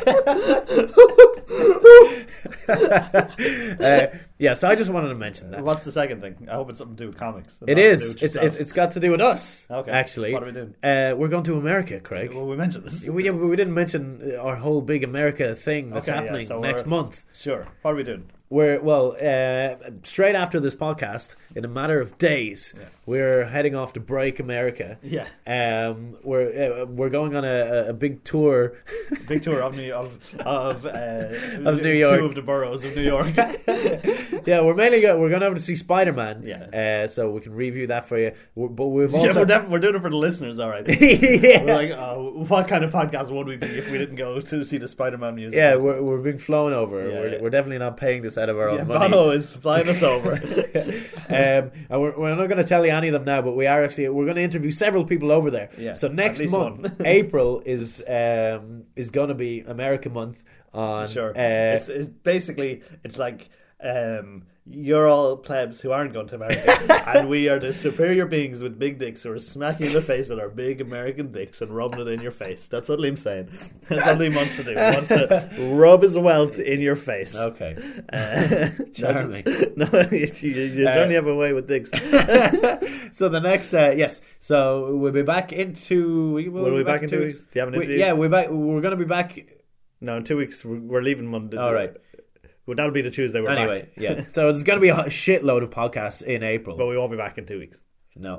[SPEAKER 1] uh, yeah, so I just wanted to mention that.
[SPEAKER 2] What's the second thing? I hope it's something to do with comics.
[SPEAKER 1] It
[SPEAKER 2] Not to do
[SPEAKER 1] is.
[SPEAKER 2] with
[SPEAKER 1] It's
[SPEAKER 2] yourself.
[SPEAKER 1] it, it's got to do with us.
[SPEAKER 2] Okay.
[SPEAKER 1] Actually,
[SPEAKER 2] What are we doing?
[SPEAKER 1] Uh, we're going to America, Craig.
[SPEAKER 2] Well, we mentioned this.
[SPEAKER 1] We, yeah, but we didn't mention our whole big America thing that's
[SPEAKER 2] Okay, yeah,
[SPEAKER 1] happening
[SPEAKER 2] so
[SPEAKER 1] next
[SPEAKER 2] we're-
[SPEAKER 1] month.
[SPEAKER 2] Sure. What are we doing?
[SPEAKER 1] we're well uh, straight after this podcast, in a matter of days,
[SPEAKER 2] Yeah.
[SPEAKER 1] we're heading off to Break America.
[SPEAKER 2] Yeah.
[SPEAKER 1] Um, we're uh, we're going on a, a big tour.
[SPEAKER 2] Big tour of New of of, uh,
[SPEAKER 1] Of New York.
[SPEAKER 2] two of the boroughs of New York.
[SPEAKER 1] Yeah, we're mainly go, we're going over to see Spider Man.
[SPEAKER 2] Yeah.
[SPEAKER 1] Uh, so we can review that for you. We're, but we've also
[SPEAKER 2] Yeah, we're, def- we're doing it for the listeners, all right.
[SPEAKER 1] yeah.
[SPEAKER 2] We're like, oh, what kind of podcast would we be if we didn't go to see the Spider-Man music?
[SPEAKER 1] Yeah, we're we're being flown over.
[SPEAKER 2] Yeah,
[SPEAKER 1] we're,
[SPEAKER 2] yeah.
[SPEAKER 1] we're definitely not paying this out of our
[SPEAKER 2] Yeah,
[SPEAKER 1] own money.
[SPEAKER 2] Bono is flying us over.
[SPEAKER 1] um, and we're, we're not going to tell you any of them now, but we are actually we're going to interview several people over there.
[SPEAKER 2] Yeah,
[SPEAKER 1] so next
[SPEAKER 2] at least
[SPEAKER 1] month,
[SPEAKER 2] one.
[SPEAKER 1] April is um, is going to be America Month. On
[SPEAKER 2] Sure.
[SPEAKER 1] uh,
[SPEAKER 2] it's, it's basically, it's like um, you're all plebs who aren't going to America, and we are the superior beings with big dicks who are smacking you in the face with our big American dicks and rubbing it in your face. That's what Liam's saying. That's what Liam wants to do. He wants to rub his wealth in your face.
[SPEAKER 1] okay,
[SPEAKER 2] Uh,
[SPEAKER 1] charming.
[SPEAKER 2] No, you, you certainly have a way with dicks.
[SPEAKER 1] So the next, uh, yes. So we'll be back into. We will
[SPEAKER 2] Will we
[SPEAKER 1] be
[SPEAKER 2] back in two weeks? Do you have an
[SPEAKER 1] We-
[SPEAKER 2] interview?
[SPEAKER 1] yeah, we're back. We're going to be back.
[SPEAKER 2] No, in two weeks we're, we're leaving Monday.
[SPEAKER 1] All right.
[SPEAKER 2] Well, that'll be the Tuesday we're
[SPEAKER 1] Anyway,
[SPEAKER 2] back.
[SPEAKER 1] yeah. So there's going to be a shitload of podcasts in April.
[SPEAKER 2] But we won't be back in two weeks.
[SPEAKER 1] No.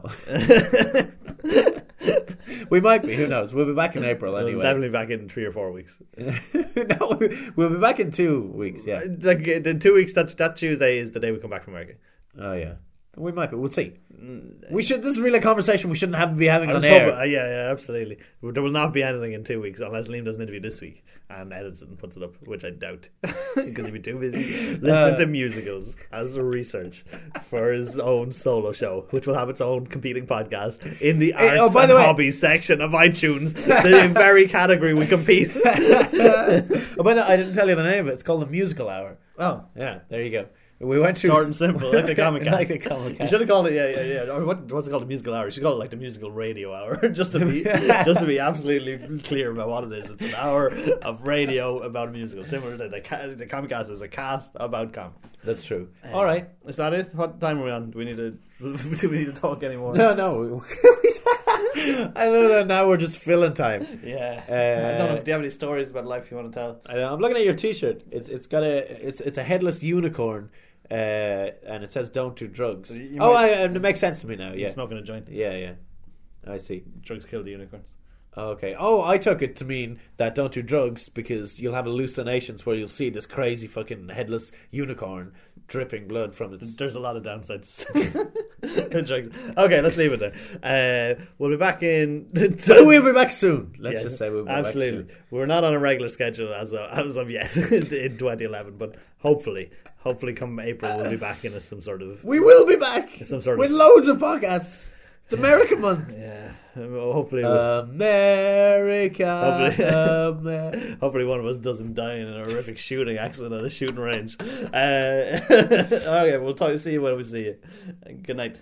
[SPEAKER 1] We might be. Who knows? We'll be back in April
[SPEAKER 2] We'll
[SPEAKER 1] anyway.
[SPEAKER 2] definitely back in three or four weeks.
[SPEAKER 1] No, we'll be back in two weeks. Yeah.
[SPEAKER 2] Like in two weeks, that that Tuesday is the day we come back from America.
[SPEAKER 1] Oh yeah. We might be. We'll see. We should. This is really a conversation we shouldn't have be having
[SPEAKER 2] I
[SPEAKER 1] on
[SPEAKER 2] was
[SPEAKER 1] air.
[SPEAKER 2] hoping- uh, yeah, yeah, absolutely. There will not be anything in two weeks unless Liam does an interview this week and edits it and puts it up, which I doubt because he'd be too busy listening
[SPEAKER 1] Uh,
[SPEAKER 2] to musicals as a research for his own solo show, which will have its own competing podcast in the
[SPEAKER 1] Hey,
[SPEAKER 2] arts
[SPEAKER 1] oh, by
[SPEAKER 2] and
[SPEAKER 1] the way-
[SPEAKER 2] hobbies section of iTunes, the very category we compete.
[SPEAKER 1] Oh, by the way, I didn't tell you the name of it. It's called the Musical Hour.
[SPEAKER 2] Oh,
[SPEAKER 1] Yeah, there you go. We went through
[SPEAKER 2] short and simple, like the comic cast.
[SPEAKER 1] like the comic
[SPEAKER 2] You should have called it, yeah, yeah, yeah. Or what, what's it called? The musical hour. You should call it like the musical radio hour, just to be, just to be absolutely clear about what it is. It's an hour of radio about a musical, similar to the ca- the comic cast is a cast about comics.
[SPEAKER 1] That's true. All right.
[SPEAKER 2] Is that it? What time are we on? Do we need to? Do we need to talk anymore?
[SPEAKER 1] No, no. I know that now we're just filling time.
[SPEAKER 2] Yeah.
[SPEAKER 1] Uh,
[SPEAKER 2] I don't know. Do you have any stories about life you want to tell?
[SPEAKER 1] I know, I'm looking at your T-shirt. It's it's got a it's it's a headless unicorn, uh, and it says "Don't do drugs."
[SPEAKER 2] You
[SPEAKER 1] Oh,
[SPEAKER 2] might-
[SPEAKER 1] I, it makes sense to me now.
[SPEAKER 2] You
[SPEAKER 1] Yeah,
[SPEAKER 2] smoking a joint.
[SPEAKER 1] yeah, yeah. I see.
[SPEAKER 2] Drugs kill the unicorns.
[SPEAKER 1] Okay. Oh, I took it to mean that don't do drugs because you'll have hallucinations where you'll see this crazy fucking headless unicorn dripping blood from its.
[SPEAKER 2] There's a lot of downsides. Drugs. Okay, let's leave it there. Uh, we'll be back in.
[SPEAKER 1] But we'll be back soon. Let's
[SPEAKER 2] Yeah,
[SPEAKER 1] just say we'll be
[SPEAKER 2] absolutely.
[SPEAKER 1] back soon.
[SPEAKER 2] We're not on a regular schedule as of, as of yet in twenty eleven, but hopefully, hopefully, come April we'll be back in a, some sort of
[SPEAKER 1] We will be back
[SPEAKER 2] some sort
[SPEAKER 1] with
[SPEAKER 2] of
[SPEAKER 1] loads of podcasts. It's America Month.
[SPEAKER 2] yeah. Well, hopefully, we'll,
[SPEAKER 1] America.
[SPEAKER 2] Hopefully.
[SPEAKER 1] Amer-
[SPEAKER 2] hopefully, one of us doesn't die in a horrific shooting accident at a shooting range. Uh, okay, we'll talk. See you when we see you. Good night.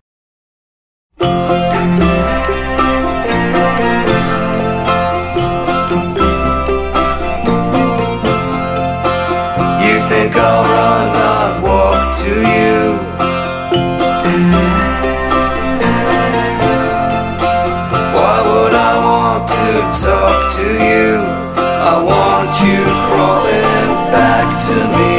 [SPEAKER 4] You think I'll run, not walk to you. Why would I want to talk to you? I want you crawling back to me.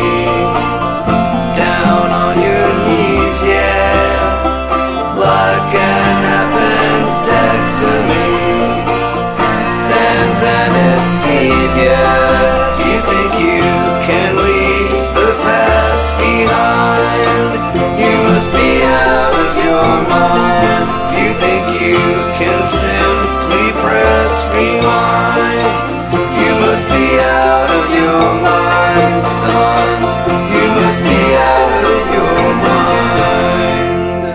[SPEAKER 4] Down on your knees, yeah. Like an appendectomy. Sans anesthesia. Do you think you can leave the past behind? You must be out of your mind. Do you think you can simply press rewind? You must be out of your mind, son. You must be out of your mind.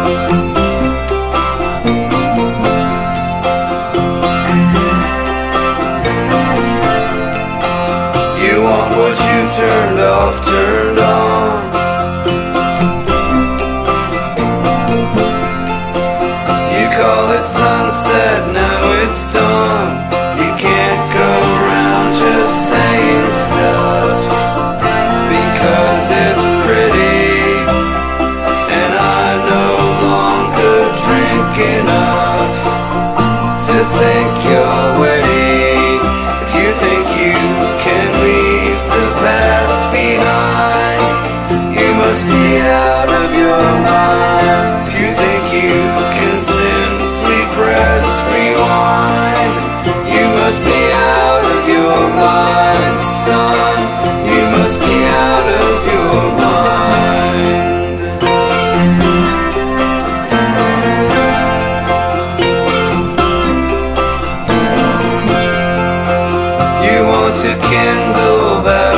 [SPEAKER 4] You want what you turned off, turned on. You call it sunset, now it's dawn. You can't go around just saying stuff because it's pretty. And I no longer drink enough to think you're witty. If you think you can leave the past behind, to kindle the